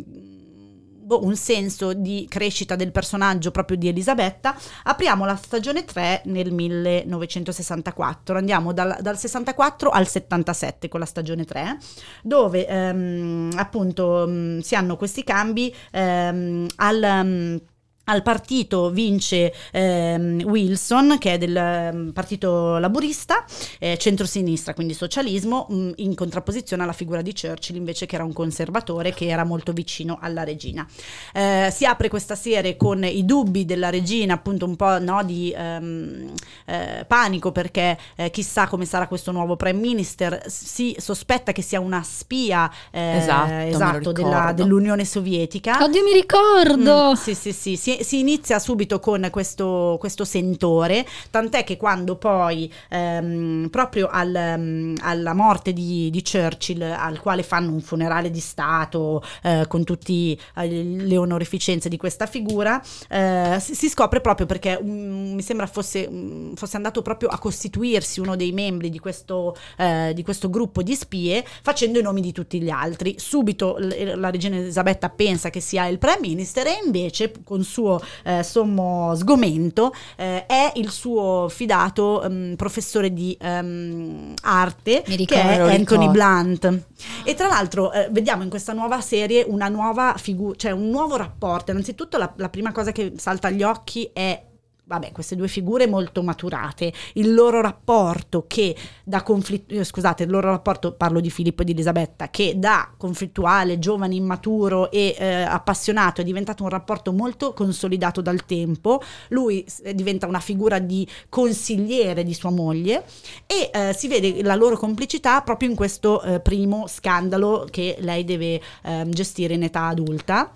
boh, un senso di crescita del personaggio proprio di Elisabetta, apriamo la stagione tre nel millenovecentosessantaquattro, andiamo dal, dal sessantaquattro al settantasette con la stagione tre, dove ehm, appunto mh, si hanno questi cambi ehm, al... mh, al partito vince ehm, Wilson, che è del ehm, partito laburista, eh, centrosinistra, quindi socialismo, mh, in contrapposizione alla figura di Churchill invece, che era un conservatore che era molto vicino alla regina. Eh, si apre questa serie con i dubbi della regina, appunto un po' no, di ehm, eh, panico, perché eh, chissà come sarà questo nuovo prime minister, si sospetta che sia una spia eh, Esatto, me lo esatto, della- ricordo. dell'Unione Sovietica. Oddio, mi ricordo! Mm, sì, sì, sì, si, si inizia subito con questo, questo sentore, tant'è che quando poi ehm, proprio al, ehm, alla morte di, di Churchill, al quale fanno un funerale di Stato eh, con tutte le onorificenze di questa figura, eh, si, si scopre proprio perché um, mi sembra fosse, um, fosse andato proprio a costituirsi uno dei membri di questo, eh, di questo gruppo di spie, facendo i nomi di tutti gli altri. Subito l- la regina Elisabetta pensa che sia il prime minister, e invece con suo eh, sommo sgomento eh, è il suo fidato um, professore di um, arte, Mi che è ricordo, Anthony ricordo. Blunt. E tra l'altro eh, vediamo in questa nuova serie una nuova figura, cioè un nuovo rapporto. Innanzitutto la, la prima cosa che salta agli occhi è, vabbè, queste due figure molto maturate, il loro rapporto che da conflitto, eh, scusate, il loro rapporto, parlo di Filippo e di Elisabetta, che da conflittuale, giovane, immaturo e eh, appassionato è diventato un rapporto molto consolidato dal tempo. Lui eh, diventa una figura di consigliere di sua moglie, e eh, si vede la loro complicità proprio in questo eh, primo scandalo che lei deve eh, gestire in età adulta.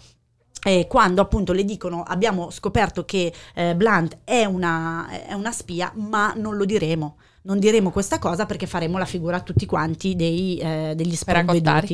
E quando appunto le dicono abbiamo scoperto che eh, Blunt è una, è una spia, ma non lo diremo, non diremo questa cosa perché faremo la figura a tutti quanti dei, eh, degli sprovveduti.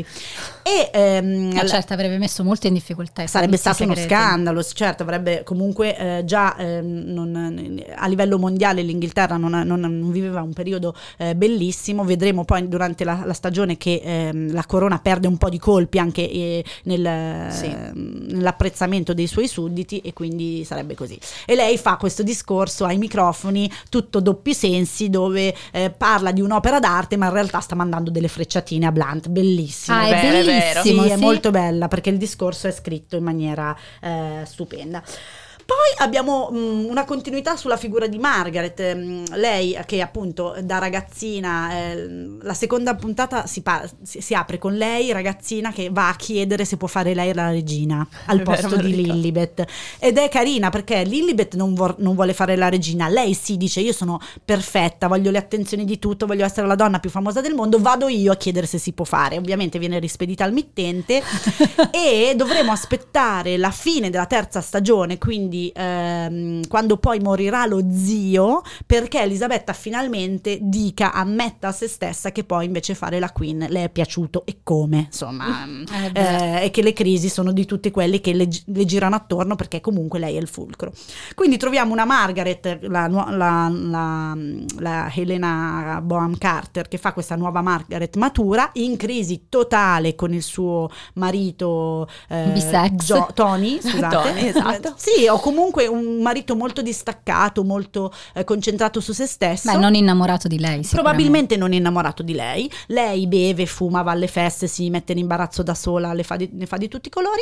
E ehm, Eh, certo, avrebbe messo molto in difficoltà i sarebbe servizi stato uno segreti. scandalo, certo, avrebbe comunque eh, già ehm, non- a livello mondiale l'Inghilterra non, non- non viveva un periodo eh, bellissimo. Vedremo poi durante la, la stagione che ehm, la corona perde un po' di colpi anche eh, nel, Sì. ehm, nell'apprezzamento dei suoi sudditi, e quindi sarebbe così. E lei fa questo discorso ai microfoni tutto doppi sensi, dove eh, parla di un'opera d'arte ma in realtà sta mandando delle frecciatine a Blunt. Bellissimo. Ah, è Vero, è vero. bellissimo, Sì, è sì. molto bella perché il discorso è scritto in maniera eh, stupenda. Poi abbiamo mh, una continuità sulla figura di Margaret, mh, lei che appunto da ragazzina, eh, la seconda puntata si, pa- si, si apre con lei ragazzina che va a chiedere se può fare lei la regina al È vero, posto me lo di ricordo. Lilibet, ed è carina perché Lilibet non, vor- non vuole fare la regina, lei si dice io sono perfetta, voglio le attenzioni di tutto, voglio essere la donna più famosa del mondo, vado io a chiedere se si può fare. Ovviamente viene rispedita al mittente e dovremo aspettare la fine della terza stagione, quindi di ehm, quando poi morirà lo zio, perché Elisabetta finalmente dica, ammetta a se stessa che poi invece fare la Queen le è piaciuto e come, insomma, Eh eh, e che le crisi sono di tutti quelli che le, le girano attorno, perché comunque lei è il fulcro. Quindi troviamo una Margaret, la, la, la, la Helena Bonham Carter, che fa questa nuova Margaret matura, in crisi totale con il suo marito eh, Bisex. Gio- Tony, scusate. Tony, esatto. Sì, o comunque un marito molto distaccato, molto eh, concentrato su se stesso. Beh, non innamorato di lei, Probabilmente non innamorato di lei. Lei beve, fuma, va alle feste, si mette in imbarazzo da sola, le fa di, ne fa di tutti i colori.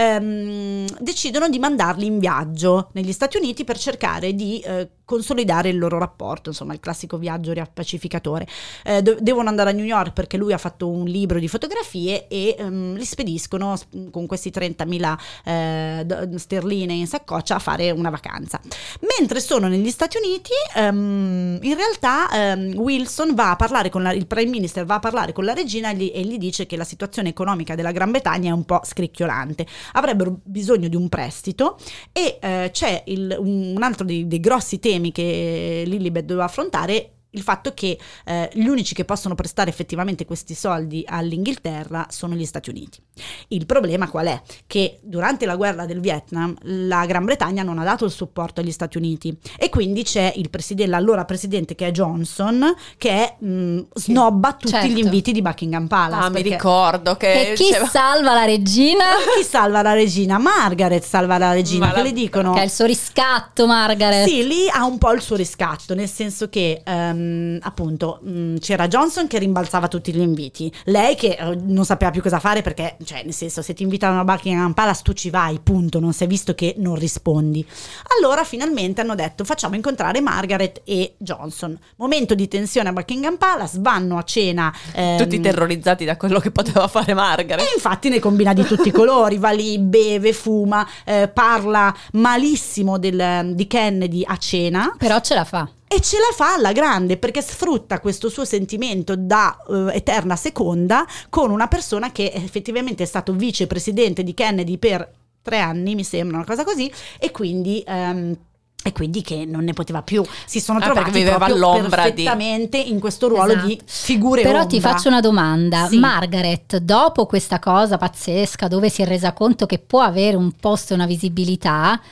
Ehm, decidono di mandarli in viaggio negli Stati Uniti per cercare di eh, consolidare il loro rapporto, insomma il classico viaggio riappacificatore. Eh, do- devono andare a New York perché lui ha fatto un libro di fotografie e ehm, li spediscono con questi trentamila eh, d- sterline in saccoccia a fare una vacanza. Mentre sono negli Stati Uniti, ehm, in realtà ehm, Wilson va a parlare con la, il Prime Minister va a parlare con la regina e gli, e gli dice che la situazione economica della Gran Bretagna è un po' scricchiolante, avrebbero bisogno di un prestito e eh, c'è il, un, un altro dei, dei grossi temi che Lilibet doveva affrontare, il fatto che eh, gli unici che possono prestare effettivamente questi soldi all'Inghilterra sono gli Stati Uniti. Il problema qual è? Che durante la guerra del Vietnam la Gran Bretagna non ha dato il supporto agli Stati Uniti e quindi c'è il presidente, l'allora presidente che è Johnson, che è, mh, snobba tutti certo. gli inviti di Buckingham Palace. Ah, mi perché- ricordo che E chi diceva- salva la regina? Chi salva la regina? Margaret salva la regina, Ma che la- le dicono... Che è il suo riscatto, Margaret. Sì, lì ha un po' il suo riscatto, nel senso che ehm, appunto mh, c'era Johnson che rimbalzava tutti gli inviti, lei che eh, non sapeva più cosa fare perché, cioè, nel senso, se ti invitano a Buckingham Palace tu ci vai, punto, non si è visto che non rispondi. Allora finalmente hanno detto facciamo incontrare Margaret e Johnson. Momento di tensione a Buckingham Palace, vanno a cena ehm, tutti terrorizzati da quello che poteva fare Margaret. e infatti ne combina di tutti i colori, va lì, beve, fuma, eh, parla malissimo del, di Kennedy a cena. Però ce la fa. E ce la fa alla grande perché sfrutta questo suo sentimento da uh, eterna seconda con una persona che effettivamente è stato vicepresidente di Kennedy per tre anni, mi sembra, una cosa così, e quindi... Um, e quindi che non ne poteva più, si sono Ah, trovati perché viveva proprio all'ombra di- perfettamente in questo ruolo Esatto. di figure Però ombra. ti faccio una domanda. Sì. Margaret, dopo questa cosa pazzesca dove si è resa conto che può avere un posto e una visibilità,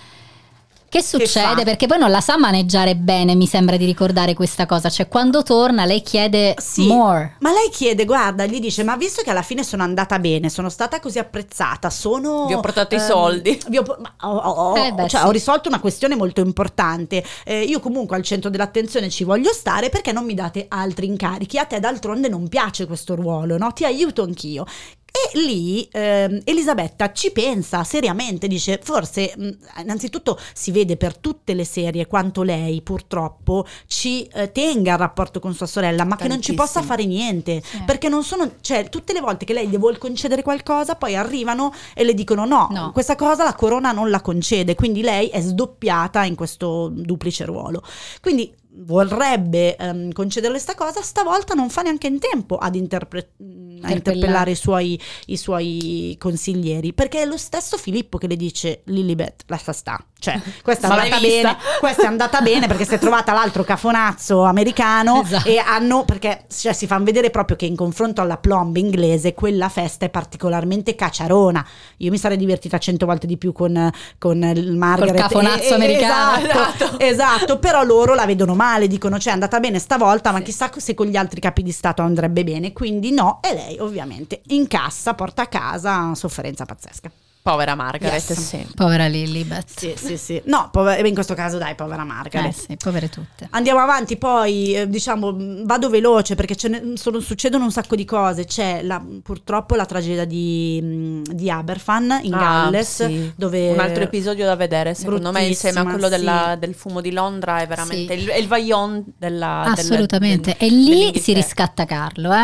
che succede? fa? Perché poi non la sa maneggiare bene, mi sembra di ricordare questa cosa. Cioè quando torna lei chiede Sì, more. ma lei chiede, guarda, gli dice, ma visto che alla fine sono andata bene, sono stata così apprezzata, sono... Vi ho portato i ehm, soldi. vi ho, po- ma ho, ho- Eh beh, cioè, sì. ho risolto una questione molto importante, eh, io comunque al centro dell'attenzione ci voglio stare, perché non mi date altri incarichi? A te d'altronde non piace questo ruolo, no? Ti aiuto anch'io. E lì ehm, Elisabetta ci pensa seriamente, dice forse mh, innanzitutto si vede per tutte le serie quanto lei purtroppo ci eh, tenga al rapporto con sua sorella, ma che non ci possa Tantissimo. fare niente, Sì. perché non sono, cioè tutte le volte che lei gli vuol concedere qualcosa poi arrivano e le dicono no, No. questa cosa la corona non la concede, quindi lei è sdoppiata in questo duplice ruolo, quindi vorrebbe ehm, concederle sta cosa, stavolta non fa neanche in tempo ad interpre- a interpellare i suoi, i suoi consiglieri, perché è lo stesso Filippo che le dice Lilibet, lascia sta, cioè questa è Ma andata l'hai vista? bene, questa è andata bene perché si è trovata l'altro cafonazzo americano Esatto. e hanno, perché cioè, si fanno vedere proprio che in confronto alla plomb inglese quella festa è particolarmente cacciarona. Io mi sarei divertita cento volte di più con, con il Margaret Col cafonazzo e- e- americano. esatto, esatto, però loro la vedono male, dicono cioè è andata bene stavolta, ma chissà se con gli altri capi di stato andrebbe bene, quindi no, e lei ovviamente incassa, porta a casa una sofferenza pazzesca. Povera Margaret, Yes. sì. Povera Lilibet. Sì, sì, sì. No, pover- in questo caso dai, povera Eh Margaret. sì, povere tutte. Andiamo avanti, poi eh, diciamo mh, vado veloce perché ce ne, sono, succedono un sacco di cose. C'è la, purtroppo la tragedia di, mh, di Aberfan in Ah, Galles, sì. dove Un altro episodio da vedere, secondo me, insieme a quello bruttissima, della- sì. del fumo di Londra, è veramente Sì. il, è il vaillon della del- Assolutamente. del- E lì si dell'Inghilterra. riscatta Carlo, eh?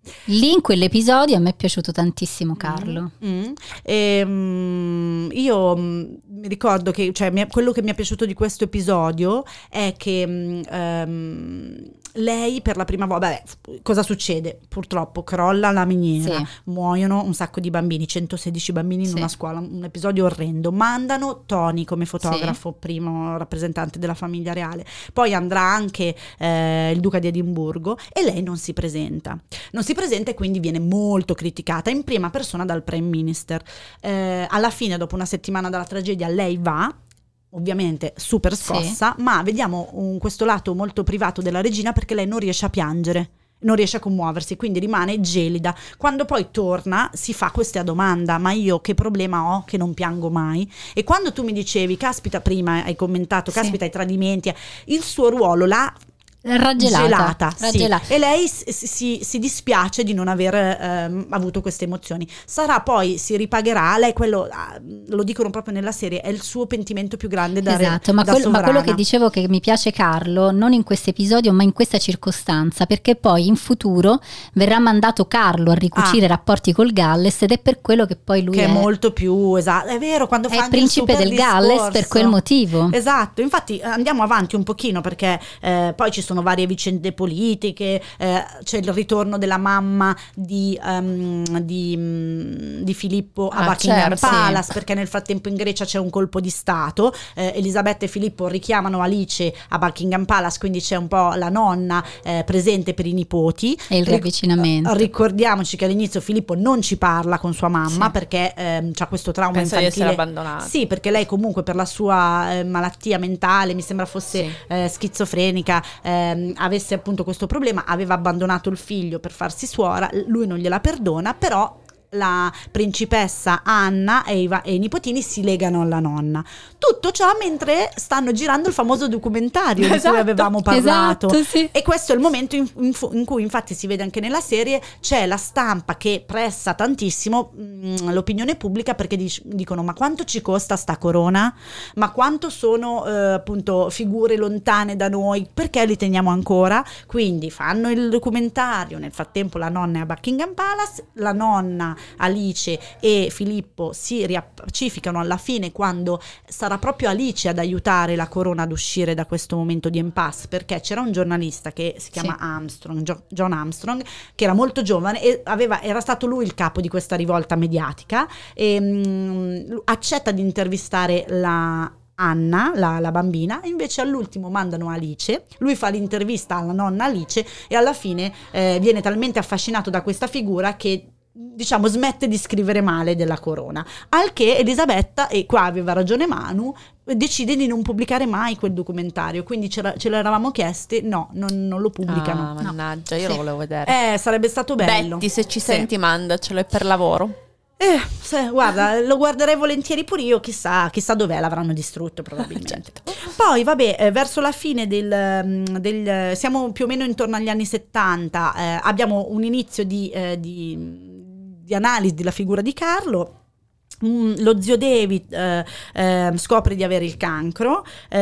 Lì in quell'episodio a me è piaciuto tantissimo Carlo. Mm, mm. E, um, io um, mi ricordo che, cioè, mi, quello che mi è piaciuto di questo episodio è che um, lei per la prima volta, beh, cosa succede? Purtroppo crolla la miniera, Sì. muoiono un sacco di bambini, centosedici bambini in Sì. una scuola, un episodio orrendo. Mandano Tony come fotografo, primo rappresentante della famiglia reale. Poi andrà anche eh, il duca di Edimburgo e lei non si presenta. Non si presenta e quindi viene molto criticata in prima persona dal Prime Minister. Eh, alla fine, dopo una settimana dalla tragedia, lei va, ovviamente super scossa, sì. ma vediamo un, questo lato molto privato della regina, perché lei non riesce a piangere, non riesce a commuoversi, quindi rimane gelida. Quando poi torna si fa questa domanda: ma io che problema ho che non piango mai? E quando tu mi dicevi, caspita, prima hai commentato, sì. caspita i tradimenti, il suo ruolo l'ha raggelata, gelata, raggelata. Sì. E lei si, si, si dispiace di non aver ehm, avuto queste emozioni. Sarà poi, si ripagherà, lei quello, lo dicono proprio nella serie, è il suo pentimento più grande da esatto, ma, da quel, ma quello sovrana. che dicevo che mi piace Carlo, non in questo episodio ma in questa circostanza, perché poi in futuro verrà mandato Carlo a ricucire Ah. rapporti col Galles, ed è per quello che poi lui che è, è, molto più esatto, è vero, quando è fa il anche principe il super del Galles discorso. per quel motivo. Esatto, infatti andiamo avanti un pochino, perché eh, poi ci sono varie vicende politiche, eh, c'è il ritorno della mamma di, um, di, um, di Filippo a Ah, Buckingham certo, Palace, sì. perché nel frattempo in Grecia c'è un colpo di stato, eh, Elisabetta e Filippo richiamano Alice a Buckingham Palace, quindi c'è un po' la nonna eh, presente per i nipoti. E il Ric- riavvicinamento. Ricordiamoci che all'inizio Filippo non ci parla con sua mamma, Sì. perché ehm, c'ha questo trauma Pensa di infantile. essere abbandonato. Sì, perché lei comunque per la sua eh, malattia mentale, mi sembra fosse Sì. eh, schizofrenica, ehm, avesse appunto questo problema, aveva abbandonato il figlio per farsi suora, lui non gliela perdona, però la principessa Anna e i, va- e i nipotini si legano alla nonna. Tutto ciò mentre stanno girando il famoso documentario di Esatto, cui avevamo parlato. esatto, sì. E questo è il momento in, in fu- in cui infatti si vede anche nella serie, c'è la stampa che pressa tantissimo mh, l'opinione pubblica, perché dic- dicono: ma quanto ci costa sta corona? Ma quanto sono eh, appunto figure lontane da noi? Perché li teniamo ancora? Quindi fanno il documentario, nel frattempo la nonna è a Buckingham Palace, la nonna Alice e Filippo si riappacificano alla fine, quando sarà proprio Alice ad aiutare la corona ad uscire da questo momento di impasse, perché c'era un giornalista che si chiama Sì. Armstrong, Gio- John Armstrong, che era molto giovane e aveva, era stato lui il capo di questa rivolta mediatica, e mh, accetta di intervistare la Anna, la, la bambina, e invece all'ultimo mandano Alice, lui fa l'intervista alla nonna Alice e alla fine eh, viene talmente affascinato da questa figura che, diciamo, smette di scrivere male della corona, al che Elisabetta, e qua aveva ragione Manu, decide di non pubblicare mai quel documentario, quindi ce, ce l'eravamo chieste, no, non, non lo pubblicano. Ah, mannaggia, io Sì. lo volevo vedere. Eh, sarebbe stato bello. Betty, se ci Sì. senti, mandacelo, è per lavoro. Eh, se- guarda, lo guarderei volentieri pure io, chissà, chissà dov'è, l'avranno distrutto probabilmente. Poi vabbè, eh, verso la fine del, mm, del siamo più o meno intorno agli anni settanta, eh, abbiamo un inizio di, eh, di, di analisi della figura di Carlo. Mm, lo zio David eh, eh, scopre di avere il cancro,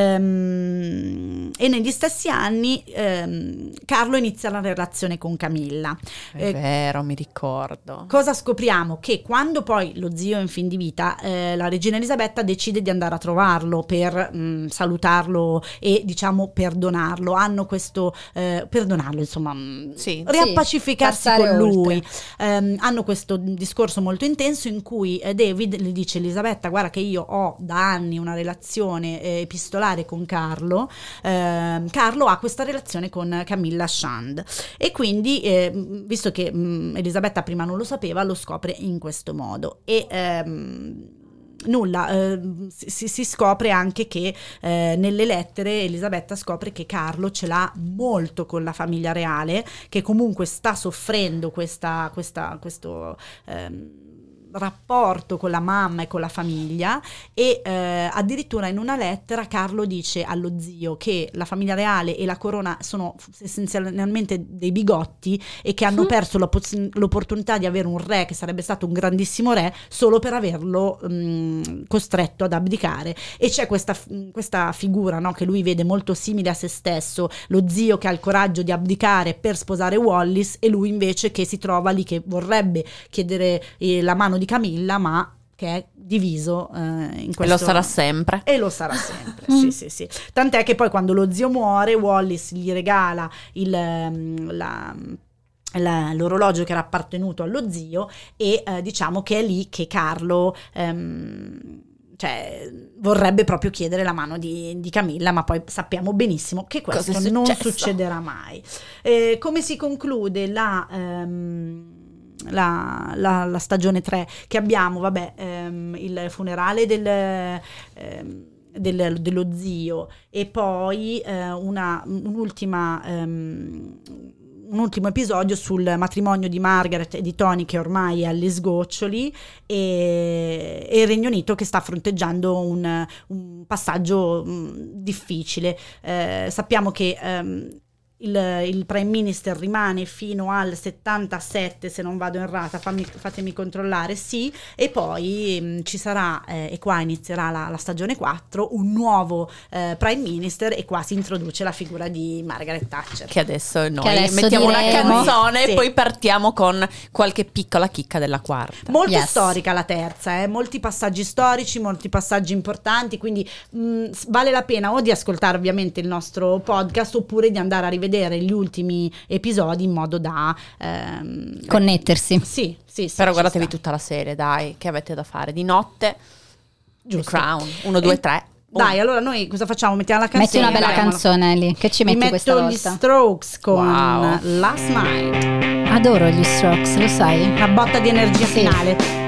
ehm, e negli stessi anni ehm, Carlo inizia la relazione con Camilla. È Eh, vero, mi ricordo. Cosa scopriamo? Che quando poi lo zio è in fin di vita, eh, la regina Elisabetta decide di andare a trovarlo per mh, salutarlo e, diciamo, perdonarlo. Hanno questo eh, perdonarlo, insomma, mh, Sì. riappacificarsi Sì, passare con lui. oltre. Ehm, hanno questo discorso molto intenso in cui eh, David le dice: Elisabetta, guarda che io ho da anni una relazione eh, epistolare con Carlo. Ehm, Carlo ha questa relazione con Camilla Shand, e quindi eh, visto che mh, Elisabetta prima non lo sapeva, lo scopre in questo modo. E ehm, nulla, eh, si, si scopre anche che eh, nelle lettere Elisabetta scopre che Carlo ce l'ha molto con la famiglia reale, che comunque sta soffrendo questa, questa, questo ehm, rapporto con la mamma e con la famiglia, e eh, addirittura in una lettera Carlo dice allo zio che la famiglia reale e la corona sono essenzialmente dei bigotti e che hanno perso la poss- l'opportunità di avere un re che sarebbe stato un grandissimo re solo per averlo mh, costretto ad abdicare. E c'è questa, questa figura, no, che lui vede molto simile a se stesso, lo zio che ha il coraggio di abdicare per sposare Wallis, e lui invece che si trova lì che vorrebbe chiedere eh, la mano di Camilla, ma che è diviso eh, in questo... E lo sarà sempre. E lo sarà sempre, sì, sì, sì. Tant'è che poi quando lo zio muore, Wallis gli regala il... la, La, l'orologio che era appartenuto allo zio, e eh, diciamo che è lì che Carlo ehm, cioè, vorrebbe proprio chiedere la mano di, di Camilla, ma poi sappiamo benissimo che questo non succederà mai. Eh, come si conclude la... Ehm, La, la, la stagione tre che abbiamo? Vabbè, ehm, il funerale del, ehm, del, dello zio, e poi eh, una, un'ultima ehm, un ultimo episodio sul matrimonio di Margaret e di Tony, che ormai è agli sgoccioli, e, e il Regno Unito che sta fronteggiando un, un passaggio mh, difficile. Eh, sappiamo che ehm, Il, il Prime Minister rimane fino al settantasette, se non vado errata, fammi, fatemi controllare, sì, e poi mh, ci sarà, eh, e qua inizierà la, la stagione quattro, un nuovo eh, Prime Minister, e qua si introduce la figura di Margaret Thatcher. Che adesso noi che adesso mettiamo diremo. una canzone Sì. e poi partiamo con qualche piccola chicca della quarta. Molto Yes. storica la terza, eh? Molti passaggi storici, molti passaggi importanti, quindi mh, vale la pena o di ascoltare ovviamente il nostro podcast, oppure di andare a rivedere gli ultimi episodi in modo da ehm, Connettersi. sì, sì, sì, Però ci guardatevi sta. tutta la serie, dai, che avete da fare di notte. Giusto. The Crown, uno, due, tre. Dai, allora noi cosa facciamo? Mettiamo la canzone. Metti una bella Dai, canzone lì. Che ci Vi metti questa metto gli volta? Strokes con Wow. Last Night, Adoro gli Strokes, lo sai? una botta di energia Sì. finale.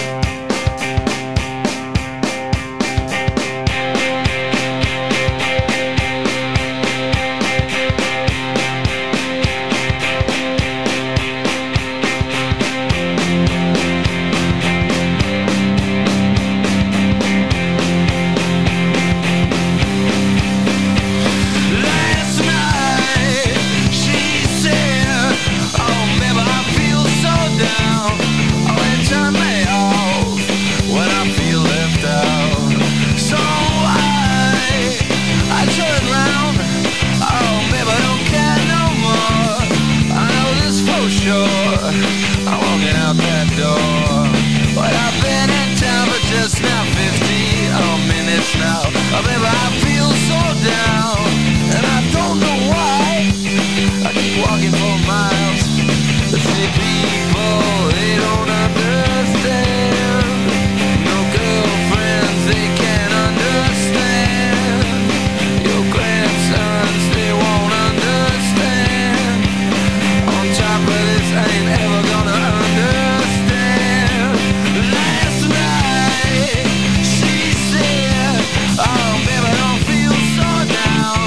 Last night she said, "Oh, baby, I feel so down. Oh, and turn me off when I feel left out." So I, I turn round. Oh, baby, I don't care no more. I know this for sure. I'm walking out that door. But I've been in town for just now fifty oh, minutes now. Oh, baby, I feel so down, and I don't know why. I keep walking for miles. The city people, they don't understand. No girlfriends, they can't understand. Your grandsons, they won't understand. On top of this, I ain't ever gonna understand. Last night she said, "Oh, baby, I don't feel so down."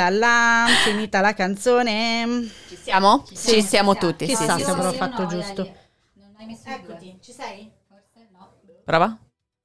la la, finita la canzone. Ci siamo? Ci, Ci siamo tutti. Chissà sì, se sì, avrò sì. fatto giusto. Non hai messo Eccoti, ci sei? Forse no. Prova?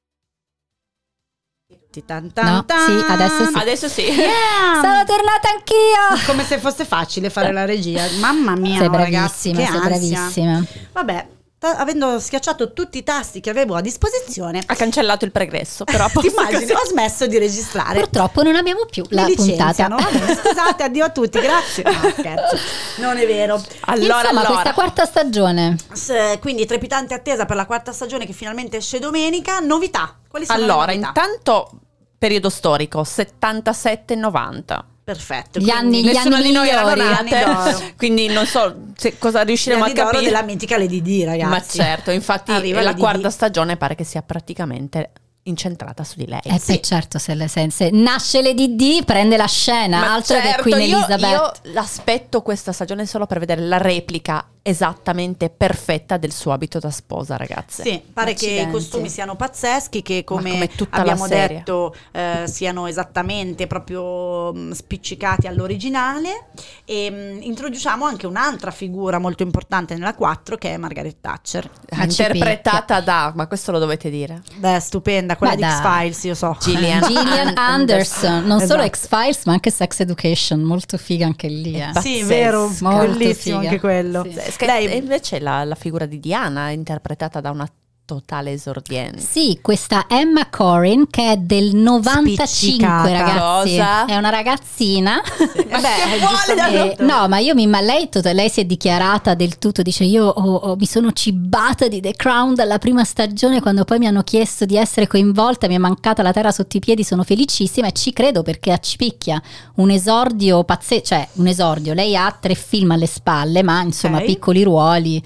Tan, tan, No, tan. sì, adesso sì. Adesso sì. Yeah. Sono tornata anch'io. Come se fosse facile fare la regia. Mamma mia, Sei no, ragazzi, bravissima, che sei ansia. bravissima. Vabbè, ta- avendo schiacciato tutti i tasti che avevo a disposizione, Ha cancellato il pregresso, però ti immagini, così. ho smesso di registrare. Purtroppo non abbiamo più la Mi puntata. licenziano. Va bene, scusate, addio a tutti, grazie. No, scherzo, non è vero. Allora, Insomma, allora. questa quarta stagione. S- Quindi trepidante attesa per la quarta stagione che finalmente esce domenica. Novità. Quali sono Allora, le novità? intanto periodo storico settantasette novanta. Perfetto. Gli quindi anni- gli Nessuno anni di noi era migliori. Gli anni d'oro. nate, quindi non so se cosa Gli riusciremo a anni d'oro capire. della mitica Lady Di, ragazzi. Ma certo, infatti Arriva la Lady quarta Di. stagione pare che sia praticamente incentrata su di lei. Eh beh, certo, se, le, se, se nasce Lady Di prende la scena, Ma altro certo, che Queen io, Elizabeth. io l'aspetto questa stagione solo per vedere la replica esattamente perfetta del suo abito da sposa, ragazze. Sì, pare che i Accidenti. costumi siano pazzeschi, che come, come tutta la abbiamo serie. detto eh, siano esattamente proprio mh, spiccicati all'originale. E mh, introduciamo anche un'altra figura molto importante nella quattro, che è Margaret Thatcher. Ma ci Interpretata da, ma questo lo dovete dire. Beh, stupenda, quella Beh, di dai. X-Files, io so. Gillian, Gillian Anderson, non solo Esatto. X-Files ma anche Sex Education, molto figa anche lì. Eh. È Sì, pazzesca. vero, Molto bellissimo figa. anche quello. Sì. Sch- Lei- E invece la, la figura di Diana è interpretata da una totale esordiente. Sì, questa Emma Corrin che è del novantacinque, Spiccicata. ragazzi. Cosa? È una ragazzina. Vabbè, Eh, no, ma io mi ma lei, tot- lei si è dichiarata del tutto, dice io ho- ho- mi sono cibata di The Crown dalla prima stagione, quando poi mi hanno chiesto di essere coinvolta mi è mancata la terra sotto i piedi, sono felicissima e ci credo perché accipicchia un esordio pazzesco, cioè un esordio, lei ha tre film alle spalle ma insomma Ok. piccoli ruoli,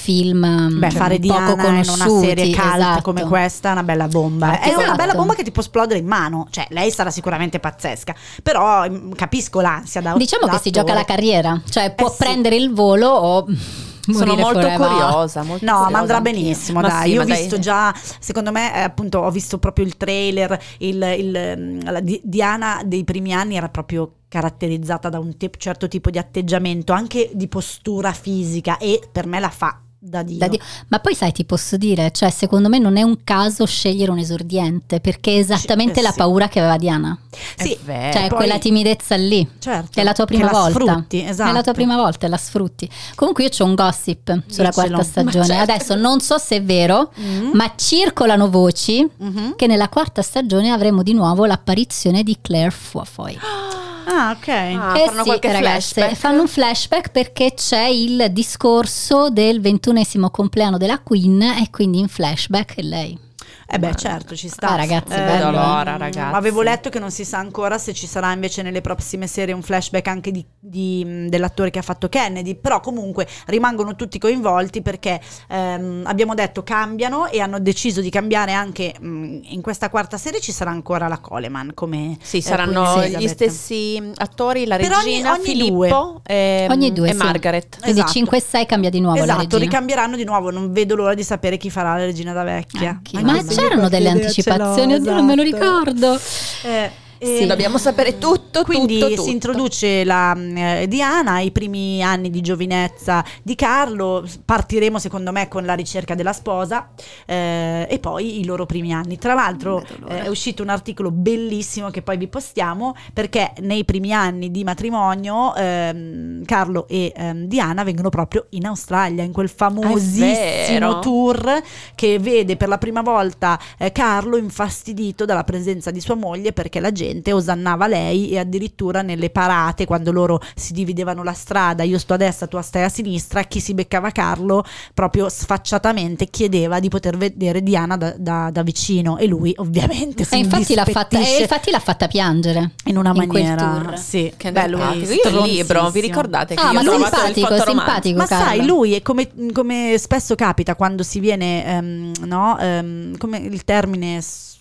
film Beh, cioè, fare poco Diana in conosciuti, una serie cult esatto. come questa è una bella bomba. È una Esatto. bella bomba che ti può esplodere in mano. Cioè, lei sarà sicuramente pazzesca. Però mm, capisco l'ansia da Diciamo che si da gioca la attore. carriera, cioè può Eh sì. prendere il volo o Sono morire molto forever. curiosa, molto No, curiosa ma andrà anch'io. benissimo, Ma dai. sì, Io ho ma dai. visto già, secondo me, eh, appunto, ho visto proprio il trailer. Il, il, mm, la Di- Diana dei primi anni era proprio caratterizzata da un te- certo tipo di atteggiamento, anche di postura fisica, e per me la fa da Dio. Da Dio. Ma poi sai, ti posso dire, cioè secondo me non è un caso scegliere un esordiente, perché è esattamente eh la sì. paura che aveva Diana, Sì, È vero. cioè poi- quella timidezza lì. certo, È la tua prima che la volta, sfrutti, è la esatto. tua prima volta e la sfrutti. Comunque io c'ho un gossip sulla Dicelo. quarta stagione. Ma certo. Adesso non so se è vero, Mm. ma circolano voci Mhm. che nella quarta stagione avremo di nuovo l'apparizione di Claire Foy. Ah, ok. Ah, Eh faranno sì, qualche ragazze, flashback? fanno un flashback perché c'è il discorso del ventunesimo compleanno della Queen e quindi in flashback è lei. Eh beh, certo, ci sta. Ah, ragazzi, Eh, vedo mm, l'ora, ragazzi. Avevo letto che non si sa ancora se ci sarà invece nelle prossime serie un flashback anche di, di- dell'attore che ha fatto Kennedy, però comunque rimangono tutti coinvolti perché ehm, abbiamo detto cambiano e hanno deciso di cambiare anche mh, in questa quarta serie ci sarà ancora la Coleman come Sì, eh, saranno Queen gli Elizabeth. stessi attori, la Per ogni- regina, ogni Filippo e, Ogni due e sì. Margaret. Quindi Esatto. cinque e sei cambia di nuovo la Esatto, regina. ricambieranno di nuovo, non vedo l'ora di sapere chi farà la regina da vecchia. Anch'io. Anche Ma se c'erano qualche delle idea ce l'ho, anticipazioni, oddio non me lo esatto. ricordo. Eh, Sì, e- dobbiamo sapere tutto, Quindi tutto, si tutto. introduce la eh, Diana, i primi anni di giovinezza di Carlo, partiremo secondo me con la ricerca della sposa eh, e poi i loro primi anni. Tra l'altro eh, è uscito un articolo bellissimo che poi vi postiamo perché nei primi anni di matrimonio ehm, Carlo e ehm, Diana vengono proprio in Australia in quel famosissimo vero. tour che vede per la prima volta eh, Carlo infastidito dalla presenza di sua moglie perché la gente osannava lei e addirittura nelle parate quando loro si dividevano la strada, io sto a destra, tu stai a sinistra, chi si beccava Carlo proprio sfacciatamente chiedeva di poter vedere Diana da, da- da vicino e lui ovviamente si E infatti l'ha fatta, e indispettisce infatti l'ha fatta piangere in una in quel maniera tour. sì, Che bello, antipatico. Io il libro, vi ricordate che Ah, io ma ho trovato il simpatico, fotoromanzo? simpatico. ma Carlo. sai, lui è come, come spesso capita quando si viene, ehm, no, ehm, come il termine, s-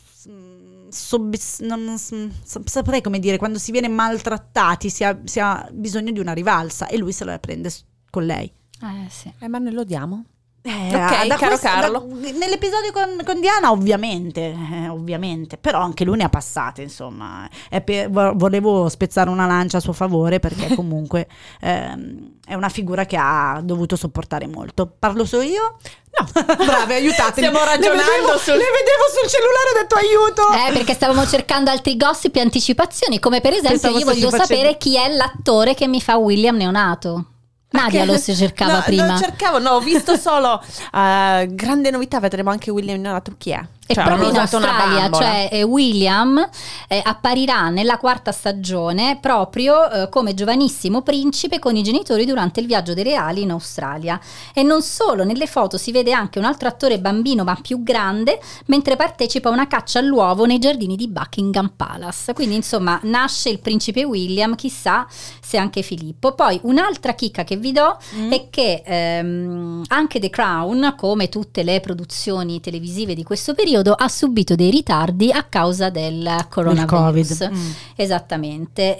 sob- non s- saprei come dire, quando si viene maltrattati si ha, si ha bisogno di una rivalsa e lui se la prende s- con lei. Eh, sì. Eh, ma noi lo diamo. Eh, Ok, da caro questo- Carlo. da- nell'episodio con, con Diana ovviamente, eh, ovviamente, però anche lui ne ha passate, insomma. È per- vo- volevo spezzare una lancia a suo favore perché comunque ehm, è una figura che ha dovuto sopportare molto. Parlo solo io? No, bravi, aiutatemi. Stiamo ragionando le vedevo, sul- le vedevo sul cellulare, ho detto aiuto. Eh, perché stavamo cercando altri gossip e anticipazioni, come per esempio Pensavo io voglio stessi facendo- sapere chi è l'attore che mi fa William neonato. Nadia lo si cercava No, prima. non cercavo, no, ho visto solo eh, grande novità, vedremo anche William Neonato chi è. E Cioè, proprio hanno in usato una Australia, bambola. cioè eh, William eh, apparirà nella quarta stagione proprio eh, come giovanissimo principe con i genitori durante il viaggio dei reali in Australia. E non solo, nelle foto si vede anche un altro attore bambino ma più grande mentre partecipa a una caccia all'uovo nei giardini di Buckingham Palace. Quindi insomma nasce il principe William, chissà se anche Filippo. Poi un'altra chicca che vi do Mm. è che ehm, anche The Crown, come tutte le produzioni televisive di questo periodo, ha subito dei ritardi a causa del coronavirus. Covid. Mm. Esattamente.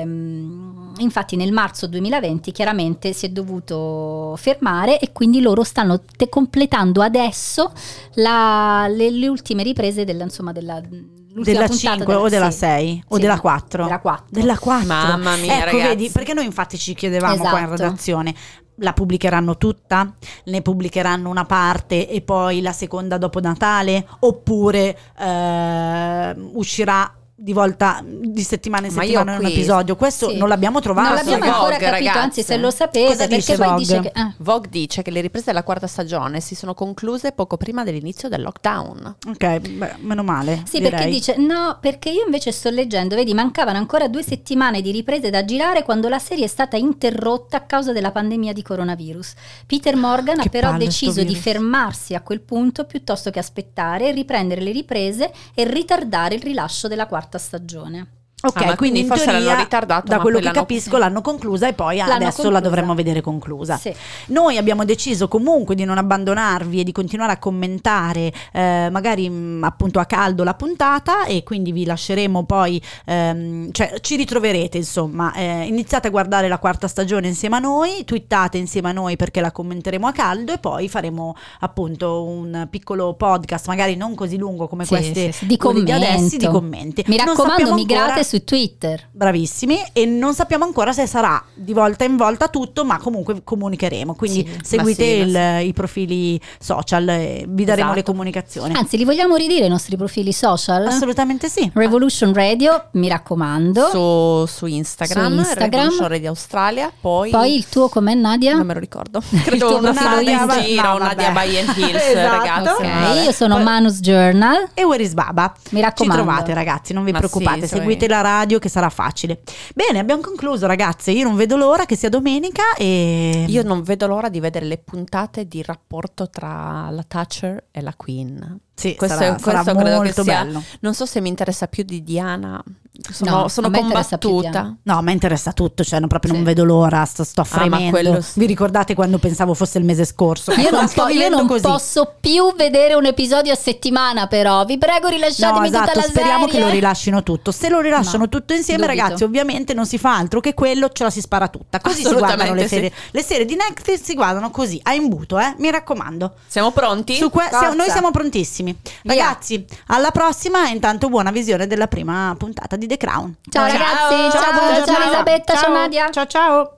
Ehm, infatti nel marzo duemilaventi chiaramente si è dovuto fermare e quindi loro stanno te- completando adesso la- le, le ultime riprese della, insomma, della, l'ultima Della puntata cinque o della sì. sei o Sì, della no, quattro? della quattro. Della quattro. Mamma mia, Ecco, ragazzi. vedi, perché noi infatti ci chiedevamo qua in Esatto. redazione, la pubblicheranno tutta? Ne pubblicheranno una parte e poi la seconda dopo Natale? Oppure eh, uscirà di volta di settimana in Ma io settimana un qui- episodio? Questo Sì. non l'abbiamo trovato. Non l'abbiamo Vogue, ancora capito, ragazze. anzi se lo sapete, Cosa perché dice poi Vogue? dice che... eh. Vogue dice che le riprese della quarta stagione si sono concluse poco prima dell'inizio del lockdown. Ok, beh, meno male. Sì, direi. perché dice no, perché io invece sto leggendo, vedi, mancavano ancora due settimane di riprese da girare quando la serie è stata interrotta a causa della pandemia di coronavirus. Peter Morgan Che ha però palle deciso sto di virus. fermarsi a quel punto piuttosto che aspettare, riprendere le riprese e ritardare il rilascio della quarta stagione. Ok, Ah, ma quindi quindi in forse teoria, l'hanno ritardato, da ma quello poi che l'hanno- capisco l'hanno conclusa e poi L'hanno adesso conclusa. la dovremmo vedere conclusa. Sì. Noi abbiamo deciso comunque di non abbandonarvi e di continuare a commentare eh, magari mh, appunto a caldo la puntata, e quindi vi lasceremo poi ehm, cioè ci ritroverete insomma, eh, iniziate a guardare la quarta stagione insieme a noi, twittate insieme a noi perché la commenteremo a caldo e poi faremo appunto un piccolo podcast magari non così lungo come Sì, queste sì, sì, di quelli di adesso, commento. di commenti. Mi Non raccomando, sappiamo migrate ancora- su Twitter. Bravissimi, e non sappiamo ancora se sarà di volta in volta tutto, ma comunque comunicheremo, quindi Sì, seguite ma sì, il- ma i profili social e vi daremo Esatto. le comunicazioni. Anzi, li vogliamo ridire i nostri profili social? Assolutamente sì. Revolution Radio, mi raccomando. Su, su Instagram, Su Instagram. Revolution Radio Australia, poi, Poi il tuo com'è, Nadia? non me lo ricordo. tuo Credo una profilo Nadia Instagram. Giro, No, Nadia vabbè. By and Hills, Esatto. ragazzi. Ok, vabbè. io sono Poi- Manus Journal. E Where is Baba? Mi raccomando. Ci trovate ragazzi, non vi Ma preoccupate, sì, sì. seguite la radio che sarà facile. Bene, abbiamo concluso ragazze, io non vedo l'ora che sia domenica e... Io non vedo l'ora di vedere le puntate di rapporto tra la Thatcher e la Queen. Sì, questo sarà, questo sarà credo molto che sia. bello. Non so se mi interessa più di Diana. Sono, No, sono a me interessa più combattuta. Diana. No, mi interessa tutto, cioè no, proprio non Sì. vedo l'ora, sto, sto Ah, ma fremendo. quello sì. Vi ricordate quando pensavo fosse il mese scorso? Io Ecco, non, sto po- io vivendo non così. posso più vedere un episodio a settimana, però vi prego, rilasciatemi No, esatto, tutta la speriamo serie. che lo rilascino tutto. Se lo rilasciano No, tutto insieme, dubito. ragazzi, ovviamente non si fa altro che quello, ce la si spara tutta. Così si guardano le Assolutamente sì. serie. Le serie di Netflix si guardano così, a imbuto, eh? Mi raccomando. Siamo pronti? Su que- Forza. siamo- noi siamo prontissimi. Via. Ragazzi, alla prossima e intanto buona visione della prima puntata di The Crown. Ciao, ragazzi, ciao, ciao, buona giornata. Elisabetta, ciao Nadia. Ciao ciao.